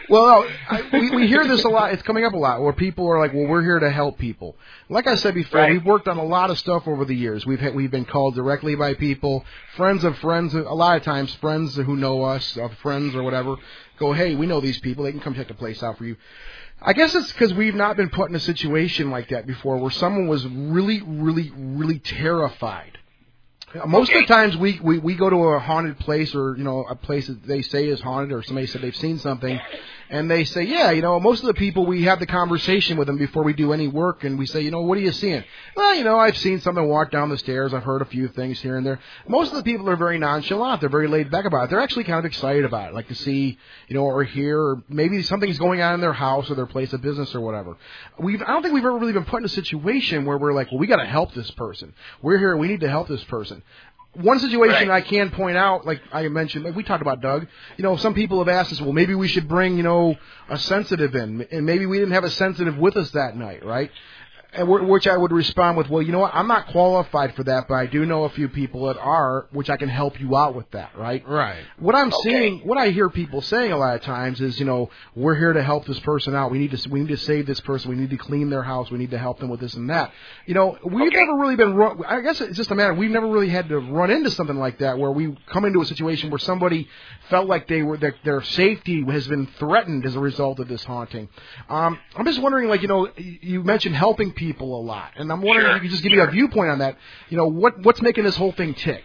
Well, I, we, we hear this a lot. It's coming up a lot where people are like, well, we're here to help people. Like I said before, Right. we've worked on a lot of stuff over the years. We've had, we've been called directly by people, friends of friends, a lot of times friends who know us, uh, friends or whatever, go, hey, we know these people. They can come check the place out for you. I guess it's because we've not been put in a situation like that before where someone was really, really, really terrified. Most of the times we, we, we go to a haunted place or, you know, a place that they say is haunted or somebody said they've seen something, and they say, yeah, you know, most of the people, we have the conversation with them before we do any work, and we say, you know, what are you seeing? Well, you know, I've seen someone walk down the stairs. I've heard a few things here and there. Most of the people are very nonchalant. They're very laid back about it. They're actually kind of excited about it, like to see, you know, or hear, or maybe something's going on in their house or their place of business or whatever. We've, I don't think we've ever really been put in a situation where we're like, well, we got to help this person. We're here. We need to help this person. One situation I can point out, like I mentioned, like we talked about Doug, you know, some people have asked us, well, maybe we should bring, you know, a sensitive in, and maybe we didn't have a sensitive with us that night, right? And which I would respond with, well, you know what, I'm not qualified for that, but I do know a few people that are, which I can help you out with that, right? Right. What I'm Okay. seeing, what I hear people saying a lot of times is, you know, we're here to help this person out. We need to, we need to save this person. We need to clean their house. We need to help them with this and that. You know, we've Okay. never really been, run, I guess it's just a matter, we've never really had to run into something like that where we come into a situation where somebody felt like they were, that their safety has been threatened as a result of this haunting. Um, I'm just wondering, like, you know, you mentioned helping people a lot, and I'm wondering Sure, if you could just give sure. me a viewpoint on that. You know, what what's making this whole thing tick?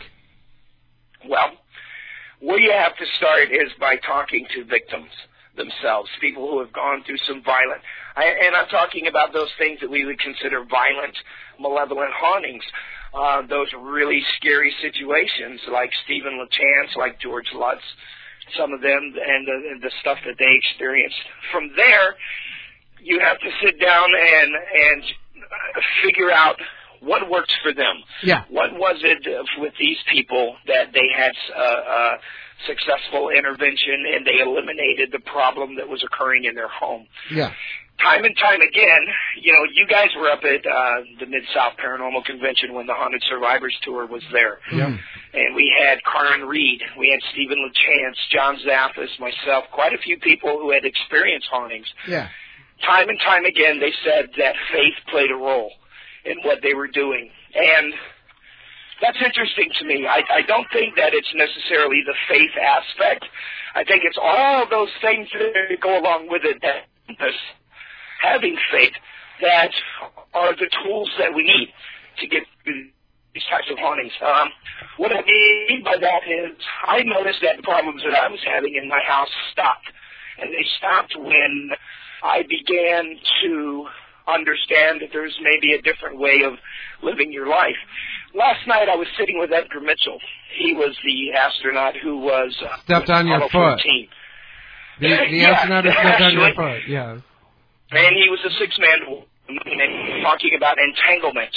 Well, where you have to start is by talking to victims themselves, people who have gone through some violent, I, and I'm talking about those things that we would consider violent, malevolent hauntings, uh, those really scary situations like Stephen LeChance, like George Lutz, some of them, and the, and the stuff that they experienced. From there, you have to sit down and and figure out what works for them. Yeah. What was it with these people that they had uh, uh, successful intervention and they eliminated the problem that was occurring in their home? Yeah. Time and time again, you know, you guys were up at uh, the Mid-South Paranormal Convention when the Haunted Survivors Tour was there. Yeah. And we had Karen Reed, we had Stephen LeChance, John Zaffis, myself, quite a few people who had experienced hauntings. Yeah. Time and time again, they said that faith played a role in what they were doing. And that's interesting to me. I, I don't think that it's necessarily the faith aspect. I think it's all those things that go along with it, that this having faith, that are the tools that we need to get through these types of hauntings. Um, what I mean by that is I noticed that the problems that I was having in my house stopped. And they stopped when I began to understand that there's maybe a different way of living your life. Last night I was sitting with Edgar Mitchell. He was the astronaut who was uh, Stepped on your Apollo foot. fourteen. The, the Yeah, astronaut has stepped on your actually. foot. Yeah. And he was a six-man and talking about entanglement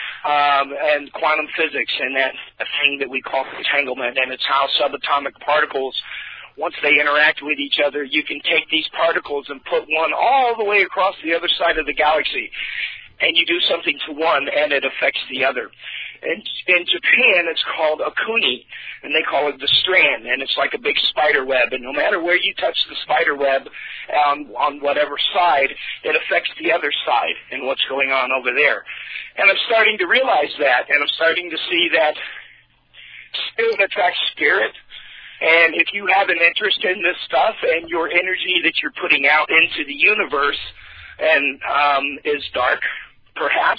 um, and quantum physics and that thing that we call entanglement, and it's how subatomic particles, once they interact with each other, you can take these particles and put one all the way across the other side of the galaxy, and you do something to one, and it affects the other. In, in Japan, it's called a kuni, and they call it the strand, and it's like a big spider web, and no matter where you touch the spider web um, on whatever side, it affects the other side and what's going on over there. And I'm starting to realize that, and I'm starting to see that spirit attracts spirit. And if you have an interest in this stuff and your energy that you're putting out into the universe and um, is dark, perhaps,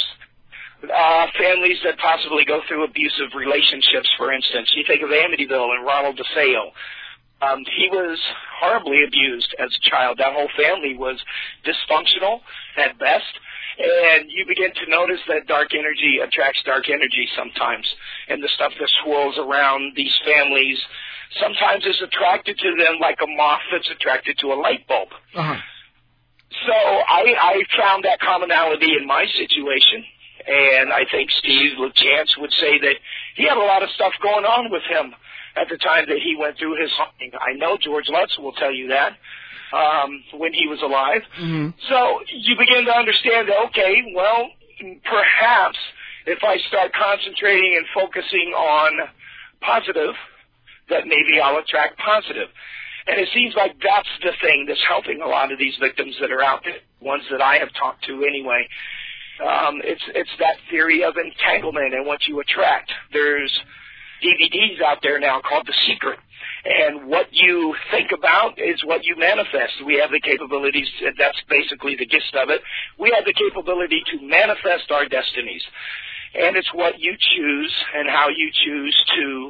uh, families that possibly go through abusive relationships, for instance. You think of Amityville and Ronald DeFeo. Um, he was horribly abused as a child. That whole family was dysfunctional at best. And you begin to notice that dark energy attracts dark energy sometimes. And the stuff that swirls around these families sometimes is attracted to them like a moth that's attracted to a light bulb. Uh-huh. So I, I found that commonality in my situation. And I think Steve LeChance would say that he had a lot of stuff going on with him at the time that he went through his haunting. I know George Lutz will tell you that um, when he was alive. Mm-hmm. So you begin to understand that, okay, well, perhaps if I start concentrating and focusing on positive, that maybe I'll attract positive. And it seems like that's the thing that's helping a lot of these victims that are out there, ones that I have talked to anyway. Um, it's it's that theory of entanglement and what you attract. There's D V Ds out there now called The Secret. And what you think about is what you manifest. We have the capabilities, that's basically the gist of it. We have the capability to manifest our destinies. And it's what you choose and how you choose to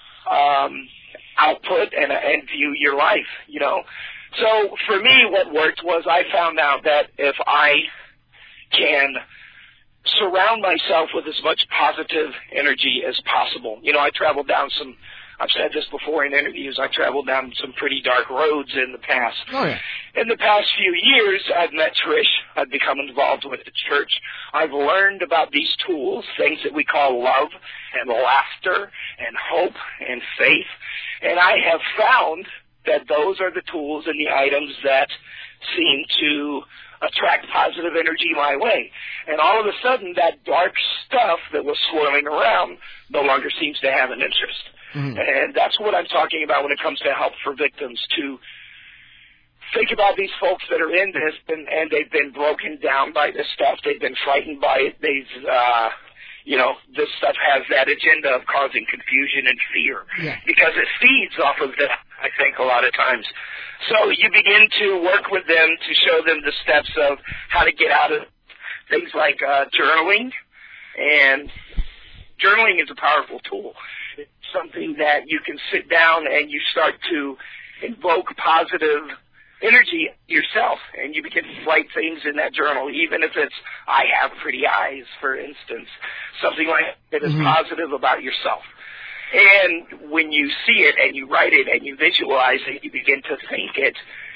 um, output and, and view your life, you know. So for me, what worked was I found out that if I can surround myself with as much positive energy as possible. You know, I traveled down some, I've said this before in interviews, I traveled down some pretty dark roads in the past. Oh, yeah. In the past few years, I've met Trish. I've become involved with the church. I've learned about these tools, things that we call love and laughter and hope and faith. And I have found that those are the tools and the items that seem to attract positive energy my way. And all of a sudden, that dark stuff that was swirling around no longer seems to have an interest. Mm-hmm. And that's what I'm talking about when it comes to help for victims, to think about these folks that are in this and, and they've been broken down by this stuff. They've been frightened by it. They've, uh, you know, this stuff has that agenda of causing confusion and fear, yeah, because it feeds off of that, I think, a lot of times. So you begin to work with them to show them the steps of how to get out of things like uh, journaling. And journaling is a powerful tool. It's something that you can sit down and you start to invoke positive energy yourself, and you begin to write things in that journal, even if it's, I have pretty eyes, for instance, something like that is mm-hmm. positive about yourself. And when you see it and you write it and you visualize it, you begin to think it,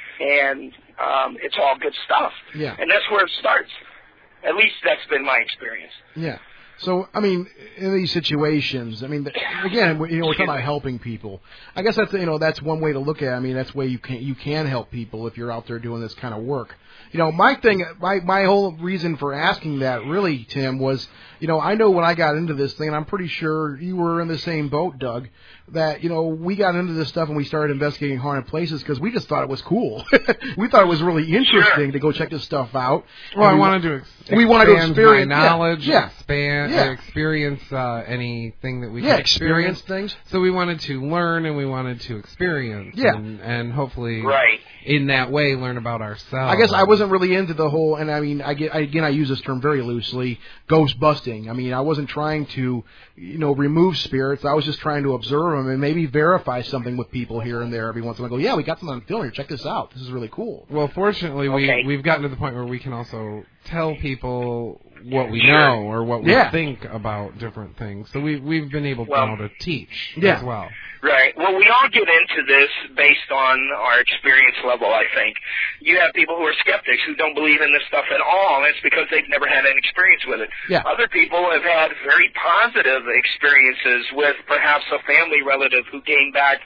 and um, it's all good stuff. Yeah. And that's where it starts. At least that's been my experience. Yeah. So, I mean, in these situations, I mean, again, you know, we're talking about helping people. I guess that's, you know, that's one way to look at it. I mean, that's way you can you can help people if you're out there doing this kind of work. You know, my thing, my my whole reason for asking that, really, Tim, was, you know, I know when I got into this thing, and I'm pretty sure you were in the same boat, Doug, that, you know, we got into this stuff and we started investigating haunted places because we just thought it was cool. We thought it was really interesting sure. to go check this stuff out. Well, I we, wanted to ex- we wanted to experience my knowledge, yeah, expand, yeah. Uh, experience uh, anything that we yeah, could experience. experience things. So we wanted to learn and we wanted to experience, yeah. and, and hopefully, right. in that way, learn about ourselves. I guess I wasn't really into the whole, and I mean, I get, I, again, I use this term very loosely, ghost busting. I mean, I wasn't trying to, you know, remove spirits. I was just trying to observe them and maybe verify something with people here and there every once in a while. Go, yeah, we got something on film here. Check this out. This is really cool. Well, fortunately, okay. we we've gotten to the point where we can also tell people what we sure. know or what we yeah. think about different things. So we we've been able well, now to teach yeah. as well. Right. Well, we all get into this based on our experience level, I think. You have people who are skeptics who don't believe in this stuff at all, and it's because they've never had an experience with it. Yeah. Other people have had very positive experiences with perhaps a family relative who came back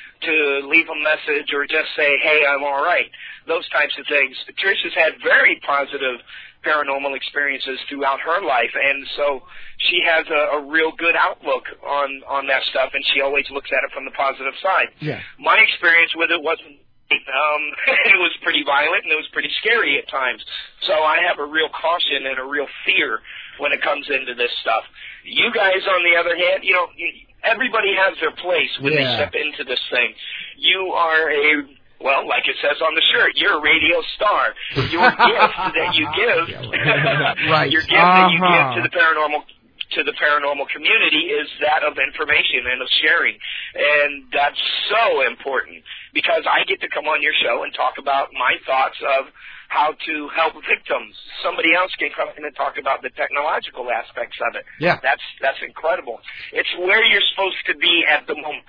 to leave a message or just say, hey, I'm all right. Those types of things. Trish has had very positive paranormal experiences throughout her life, and so she has a, a real good outlook on, on that stuff, and she always looks at it from the positive side. Yeah. My experience with it wasn't, um, it was pretty violent, and it was pretty scary at times. So I have a real caution and a real fear when it comes into this stuff. You guys, on the other hand, you know, everybody has their place when yeah. they step into this thing. You are a Well, like it says on the shirt, you're a radio star. Your gift that you give, right. your gift uh-huh. that you give to the paranormal to the paranormal community is that of information and of sharing, and that's so important because I get to come on your show and talk about my thoughts of how to help victims. Somebody else can come in and talk about the technological aspects of it. Yeah, that's that's incredible. It's where you're supposed to be at the moment.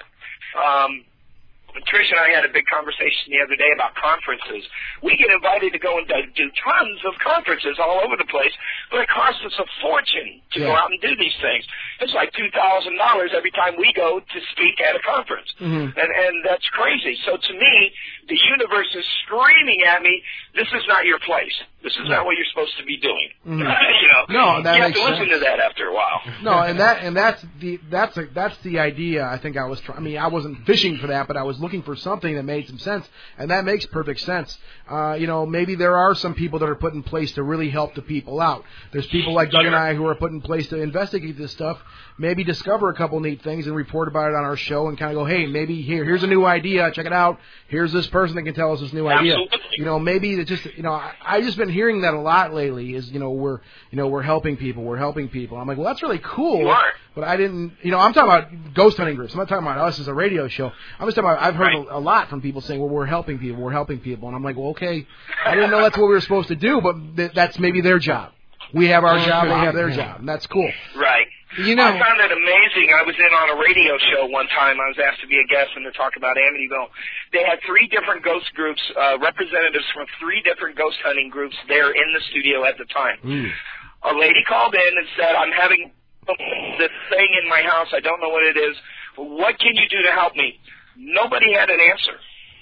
Um, Trish and I had a big conversation the other day about conferences. We get invited to go and do tons of conferences all over the place, but it costs us a fortune to yeah. go out and do these things. It's like two thousand dollars every time we go to speak at a conference, mm-hmm. and, and that's crazy. So to me, the universe is screaming at me, this is not your place. This is Yeah. not what you're supposed to be doing. Mhm. you know, No, that you have makes to listen sense. to that after a while. No, and that and that's the that's a, that's the idea. I think I was trying. I mean, I wasn't fishing for that, but I was looking for something that made some sense, and that makes perfect sense. Uh, you know, maybe there are some people that are put in place to really help the people out. There's people like Doug and I who are put in place to investigate this stuff, maybe discover a couple neat things and report about it on our show, and kind of go, hey, maybe here here's a new idea. Check it out. Here's this person that can tell us this new idea. Absolutely. You know, maybe it just you know I I just been hearing that a lot lately. Is you know we're you know we're helping people. We're helping people. I'm like, well, that's really cool. You are. But I didn't, you know, I'm talking about ghost hunting groups. I'm not talking about us as a radio show. I'm just talking about, I've heard Right. a, a lot from people saying, well, we're helping people, we're helping people. And I'm like, well, okay, I didn't know that's what we were supposed to do, but th- that's maybe their job. We have our job, they have their job, and that's cool. Right. You know, I found it amazing. I was in on a radio show one time. I was asked to be a guest and to talk about Amityville. They had three different ghost groups, uh, representatives from three different ghost hunting groups there in the studio at the time. Mm. A lady called in and said, I'm having this thing in my house. I don't know what it is. What can you do to help me? Nobody had an answer.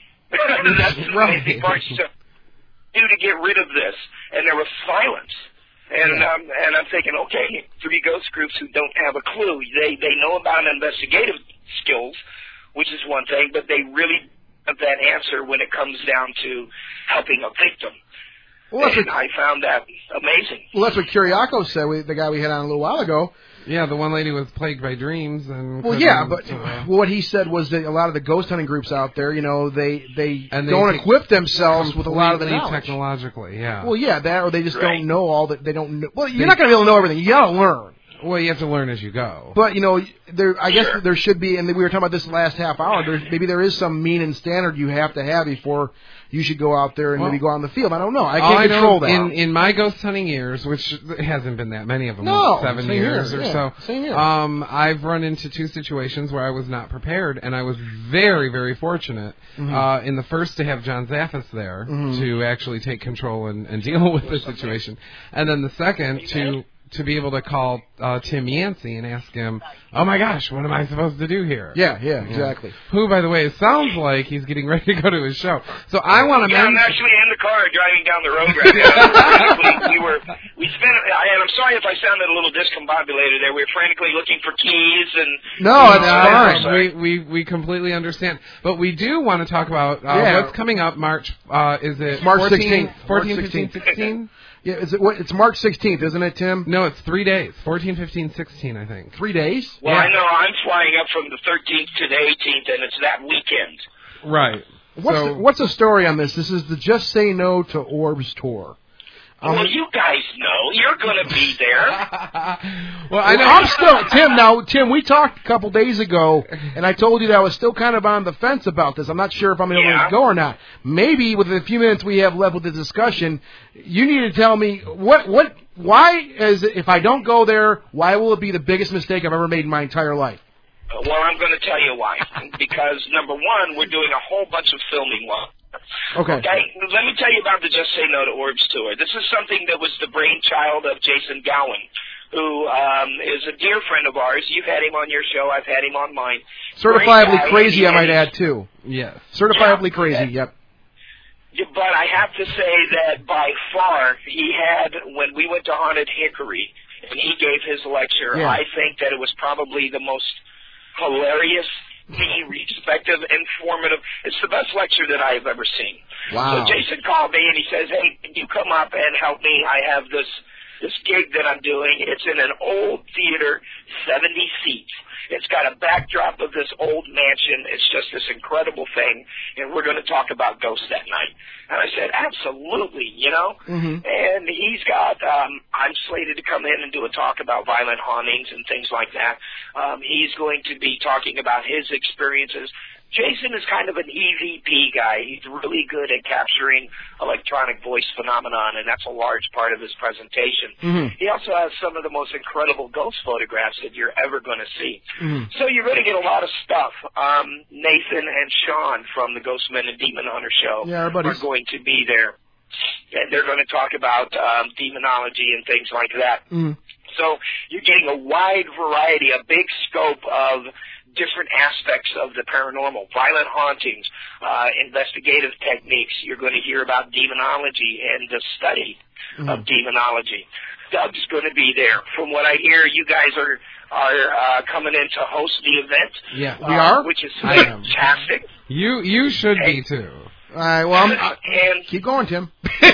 That's the amazing part. She said, do to get rid of this? And there was silence. And um, and I'm thinking, okay, three ghost groups who don't have a clue. They they know about investigative skills, which is one thing, but they really have that answer when it comes down to helping a victim. Well, that's and what, I found that amazing. well, that's what Kyriakos said, we, the guy we had on a little while ago. yeah, the one lady was plagued by dreams and. Well, couldn't, yeah, but uh, what he said was that a lot of the ghost hunting groups out there, you know, they they And they don't take equip themselves with a lot of the completely knowledge. technologically, yeah. Well, yeah, that or they just Right. don't know all that. They don't know. Well, you're They- not going to be able to know everything. You got to learn. Well, you have to learn as you go. But you know, there. I guess Sure. there should be, and we were talking about this last half hour. There, maybe there is some mean and standard you have to have before you should go out there and Well, maybe go out in the field. I don't know. I All can't control know that. in in my ghost hunting years, which hasn't been that many of them, No, seven same years here, or yeah, so. same here. Um, I've run into two situations where I was not prepared, and I was very, very fortunate Mhm. uh, in the first to have John Zaffis there Mhm. to actually take control and, and deal with the situation, and then the second to to be able to call uh, Tim Yancey and ask him, "Oh my gosh, what am I supposed to do here?" yeah, yeah, exactly. Who, by the way, it sounds like he's getting ready to go to his show. So I want to Yeah, I'm mention. actually in the car driving down the road right now. we, we were, we spent, and I'm sorry if I sounded a little discombobulated there. We were frantically looking for keys and. No, it's Uh, fine. sorry. We, we we completely understand, but we do want to talk about uh, Yeah. what's coming up. March uh, is it March fourteen, sixteenth. fourteen, March fifteen, sixteenth. sixteen? Yeah, is it? What, it's March sixteenth, isn't it, Tim? No, it's three days. fourteen, fifteen, sixteen, I think. Three days. Well, Yeah. I know I'm flying up from the thirteenth to the eighteenth, and it's that weekend. Right. What's so, the, what's the story on this? This is the Just Say No to Orbs tour. Um, well, you guys know. You're going to be there. well, I know. I'm still Tim. Now, Tim, we talked a couple days ago, and I told you that I was still kind of on the fence about this. I'm not sure if I'm able Yeah. to go or not. Maybe with the few minutes we have left with the discussion, you need to tell me what what why is it, if I don't go there, why will it be the biggest mistake I've ever made in my entire life? Uh, well, I'm going to tell you why. Because, number one, we're doing a whole bunch of filming while. Okay. Okay, let me tell you about the Just Say No to Orbs tour. This is something that was the brainchild of Jason Gowan, who um, is a dear friend of ours. You've had him on your show. I've had him on mine. Great Certifiably guy, crazy, I and might he's- add too. Yes. Certifiably Yeah. crazy. Yep. Yeah, But I have to say that by far, he had, when we went to Haunted Hickory, and he gave his lecture, Yeah. I think that it was probably the most hilarious, respectful, informative. It's the best lecture that I have ever seen. Wow. So Jason called me and he says, "Hey, can you come up and help me? I have this this gig that I'm doing. It's in an old theater, seventy seats. It's got a backdrop of this old mansion. It's just this incredible thing, and we're going to talk about ghosts that night." And I said, "Absolutely, you know." Mm-hmm. And he's got, um, I'm slated to come in and do a talk about violent hauntings and things like that. Um, he's going to be talking about his experiences. Jason is kind of an E V P guy. He's really good at capturing electronic voice phenomenon, and that's a large part of his presentation. Mm-hmm. He also has some of the most incredible ghost photographs that you're ever going to see. Mm-hmm. So you're going to get a lot of stuff. Um, Nathan and Sean from the Ghostmen and Demon Hunter show Yeah, our buddies. are going to be there. And they're going to talk about um, demonology and things like that. Mm-hmm. So you're getting a wide variety, a big scope of different aspects of the paranormal, violent hauntings, uh, investigative techniques. You're going to hear about demonology and the study mm-hmm. of demonology. Doug's going to be there. From what I hear, you guys are are uh, coming in to host the event. Yeah, we uh, are, which is fantastic. You you should and, be too. All right, well, I'm, uh, and, keep going, Tim. okay.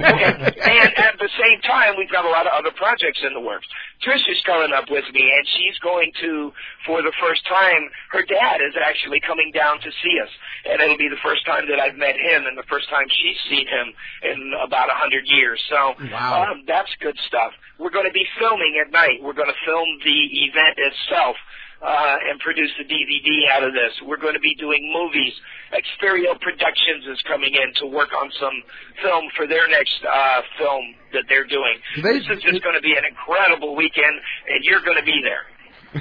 And at the same time, we've got a lot of other projects in the works. Trish is coming up with me, and she's going to, for the first time, her dad is actually coming down to see us. And it'll be the first time that I've met him and the first time she's seen him in about a hundred years. So wow. um, that's good stuff. We're going to be filming at night. We're going to film the event itself. Uh, and produce a D V D out of this. We're going to be doing movies. Experio Productions is coming in to work on some film for their next uh, film that they're doing. They, this is just going to be an incredible weekend, and you're going to be there.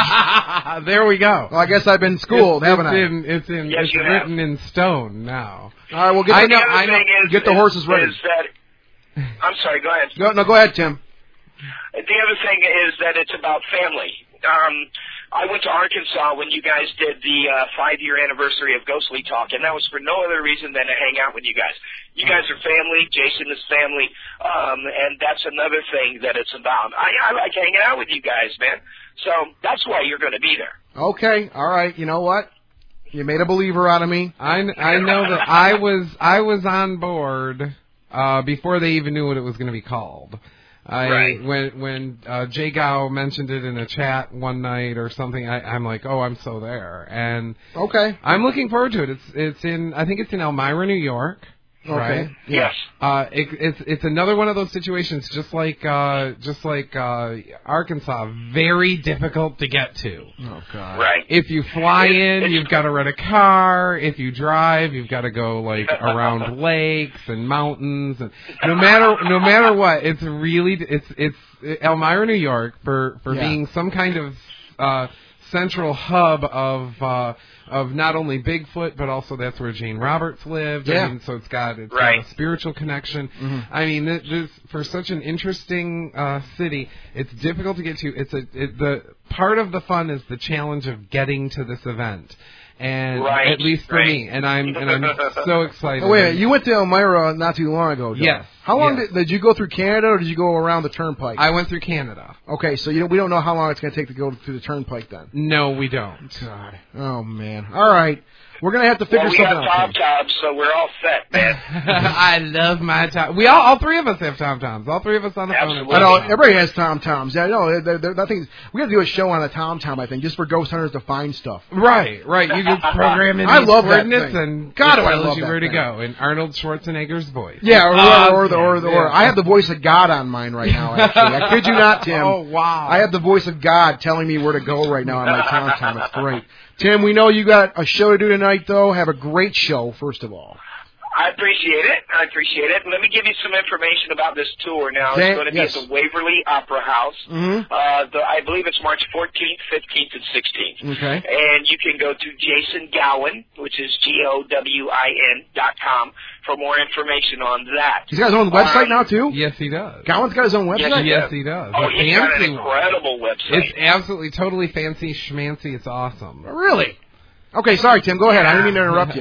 There we go. Well, I guess I've been schooled, it's, haven't it's I? In, it's in. Yes, it's you written have. in stone now. All right, we'll get I the, know. The other I know. thing is, get the is, horses ready. Is that, I'm sorry. Go ahead. Go, no, go ahead, Tim. The other thing is that it's about family. Um, I went to Arkansas when you guys did the uh, five-year anniversary of Ghostly Talk, and that was for no other reason than to hang out with you guys. You guys are family. Jason is family, um, and that's another thing that it's about. I, I like hanging out with you guys, man. So that's why you're going to be there. Okay, all right. You know what? You made a believer out of me. I, I know that I was I was on board uh, before they even knew what it was going to be called. I right. when when uh, Jay Gao mentioned it in a chat one night or something, I, I'm like, oh, I'm so there, and okay, I'm looking forward to it. It's it's in I think it's in Elmira, New York. Okay. Right? Yes. Uh, it, it's it's another one of those situations, just like uh, just like uh, Arkansas, very difficult to get to. Oh God. Right. If you fly in, you've got to rent a car. If you drive, you've got to go like around lakes and mountains, and no matter no matter what, it's really it's it's Elmira, New York, for for Yeah. being some kind of uh, central hub of. Uh, Of not only Bigfoot, but also that's where Jane Roberts lived. Yeah. I mean, so it's got it's right. got a spiritual connection. Mm-hmm. I mean, this, this for such an interesting uh, city, it's difficult to get to. It's a it, the part of the fun is the challenge of getting to this event, and right. at least for right. me, and I'm and I'm so excited. Oh, wait, you went to Elmira not too long ago, Joe. Yes. How long yes. did, did you go through Canada, or did you go around the Turnpike? I went through Canada. Okay, so you know, we don't know how long it's going to take to go through the Turnpike then. No, we don't. God. Oh man. All right. We're going to have to figure well, we something have out. Tom Toms, so we're all set, man. I love my Tom. We all, all three of us have Tom Toms. All three of us on the Absolutely. phone. I know everybody has Tom Toms. Yeah, I know. They're, they're, I think we got to do a show on a Tom Tom. I think just for ghost hunters to find stuff. Right, right. You just program in I these love that coordinates thing. and God, it do I tells love you that where to thing. go in Arnold Schwarzenegger's voice. Yeah, or, Uh, or, or, the, or, the, or yeah. I have the voice of God on mine right now. Actually, I kid you not, Tim. Oh wow! I have the voice of God telling me where to go right now on my Tom Tom. It's great. Tim, we know you got a show to do tonight, though. Have a great show, first of all. I appreciate it. I appreciate it. Let me give you some information about this tour now. Okay, It's going to yes. be at the Waverly Opera House. Mm-hmm. Uh, the, I believe it's March fourteenth, fifteenth, and sixteenth. Okay. And you can go to Jason Gowan, which is G O W I N dot com, for more information on that. He's got his own website Um, now, too? Yes, he does. Gowan's got his own website? Yes, he does. Oh, A he's got an fancy one. incredible website. It's absolutely, totally fancy schmancy. It's awesome. Really? Okay, sorry, Tim. Go ahead. I didn't mean to interrupt you.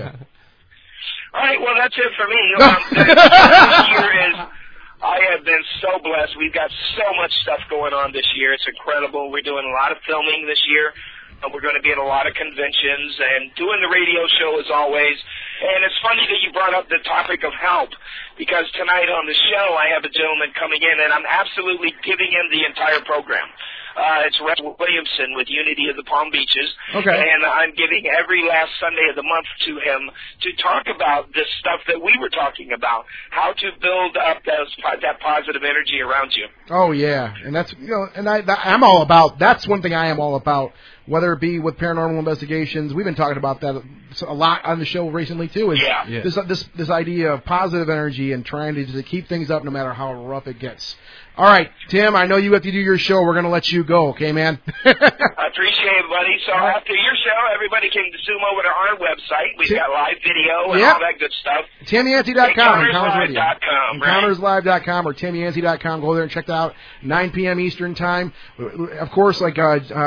All right, well, that's it for me. Um, this year is, I have been so blessed. We've got so much stuff going on this year. It's incredible. We're doing a lot of filming this year. And we're going to be at a lot of conventions and doing the radio show as always. And it's funny that you brought up the topic of help, because tonight on the show I have a gentleman coming in, and I'm absolutely giving him the entire program. Uh, it's Rex Williamson with Unity of the Palm Beaches. Okay. And I'm giving every last Sunday of the month to him to talk about this stuff that we were talking about, how to build up those, that positive energy around you. Oh, yeah. And that's, you know, and I, that, I'm all about, that's one thing I am all about, whether it be with paranormal investigations. We've been talking about that a lot on the show recently, too. Is Yeah. Yeah. This, this, this idea of positive energy and trying to just keep things up no matter how rough it gets. All right, Tim, I know you have to do your show. We're going to let you go, okay, man? I appreciate it, buddy. So after your show, everybody can zoom over to our website. We've Tim- got live video and Yep. all that good stuff. Tim Yancey dot com. Encounters Live dot com, right? Encounters Live dot com or Tim Yancey dot com. Go there and check that out. nine p.m. Eastern Time. Of course, like uh, uh,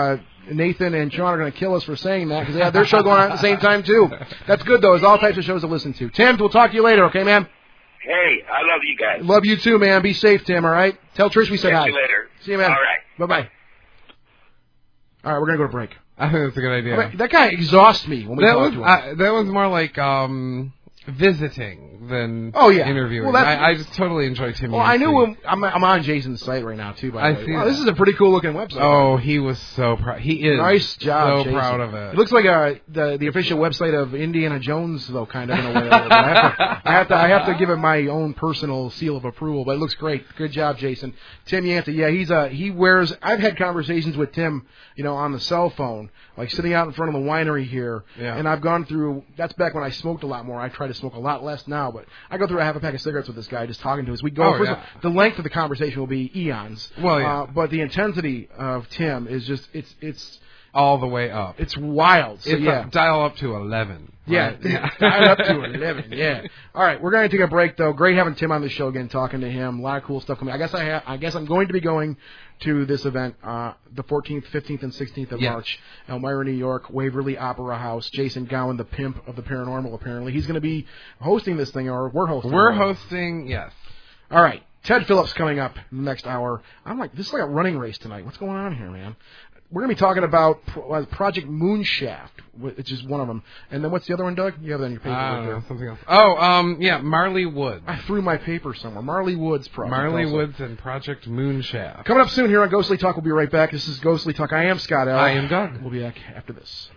Nathan and Sean are going to kill us for saying that because they have their show going on at the same time, too. That's good, though. There's all types of shows to listen to. Tim, we'll talk to you later, okay, man? Hey, I love you guys. Love you, too, man. Be safe, Tim, all right? Tell Trish we said hi. See you later. See you, man. All right. Bye-bye. All right, we're going to go to break. I think that's a good idea. I mean, that guy exhausts me when we that talk was, to him. uh, that was more like um, visiting than oh, yeah. interviewing. Well, that's, I, I just totally enjoy Tim. Well, I knew him. I'm, I'm on Jason's site right now, too, by the I way. see Wow, that. this is a pretty cool-looking website. Oh, he was so proud. He is. Nice job, So Jason. proud of it. It looks like a, the the official website of Indiana Jones, though, kind of in a way. But I have to, I have to, I have to give it my own personal seal of approval. But it looks great. Good job, Jason. Tim Yancey, yeah, he's a he wears. I've had conversations with Tim, you know, on the cell phone, like sitting out in front of the winery here, Yeah. and I've gone through. That's back when I smoked a lot more. I try to smoke a lot less now, but I go through a half a pack of cigarettes with this guy, just talking to us. We go. Oh, first yeah. of all, the length of the conversation will be eons. Well, yeah. Uh, but the intensity of Tim is just it's it's. all the way up. It's wild. So, it's yeah. a, dial up to eleven. Yeah, Right? yeah. dial up to eleven. Yeah. All right, we're going to take a break though. Great having Tim on the show again, talking to him. A lot of cool stuff coming. I guess I have. I guess I'm going to be going to this event uh, the fourteenth, fifteenth, and sixteenth of Yeah. March, Elmira, New York, Waverly Opera House. Jason Gowan, the pimp of the paranormal, apparently he's going to be hosting this thing, or we're hosting. We're it. hosting. Yes. All right. Ted Phillips coming up in the next hour. I'm like, this is like a running race tonight. What's going on here, man? We're going to be talking about Pro- uh, Project Moonshaft, which is one of them. And then what's the other one, Doug? You have it on your paper. I right don't there. know, something else. Oh, um, yeah, Marley Woods. I threw my paper somewhere. Marley Woods Project. Marley also. Woods and Project Moonshaft. Coming up soon here on Ghostly Talk. We'll be right back. This is Ghostly Talk. I am Scott L. I am Doug. We'll be back after this.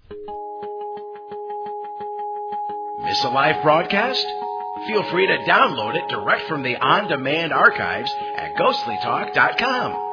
Miss a live broadcast? Feel free to download it direct from the on-demand archives at ghostly talk dot com.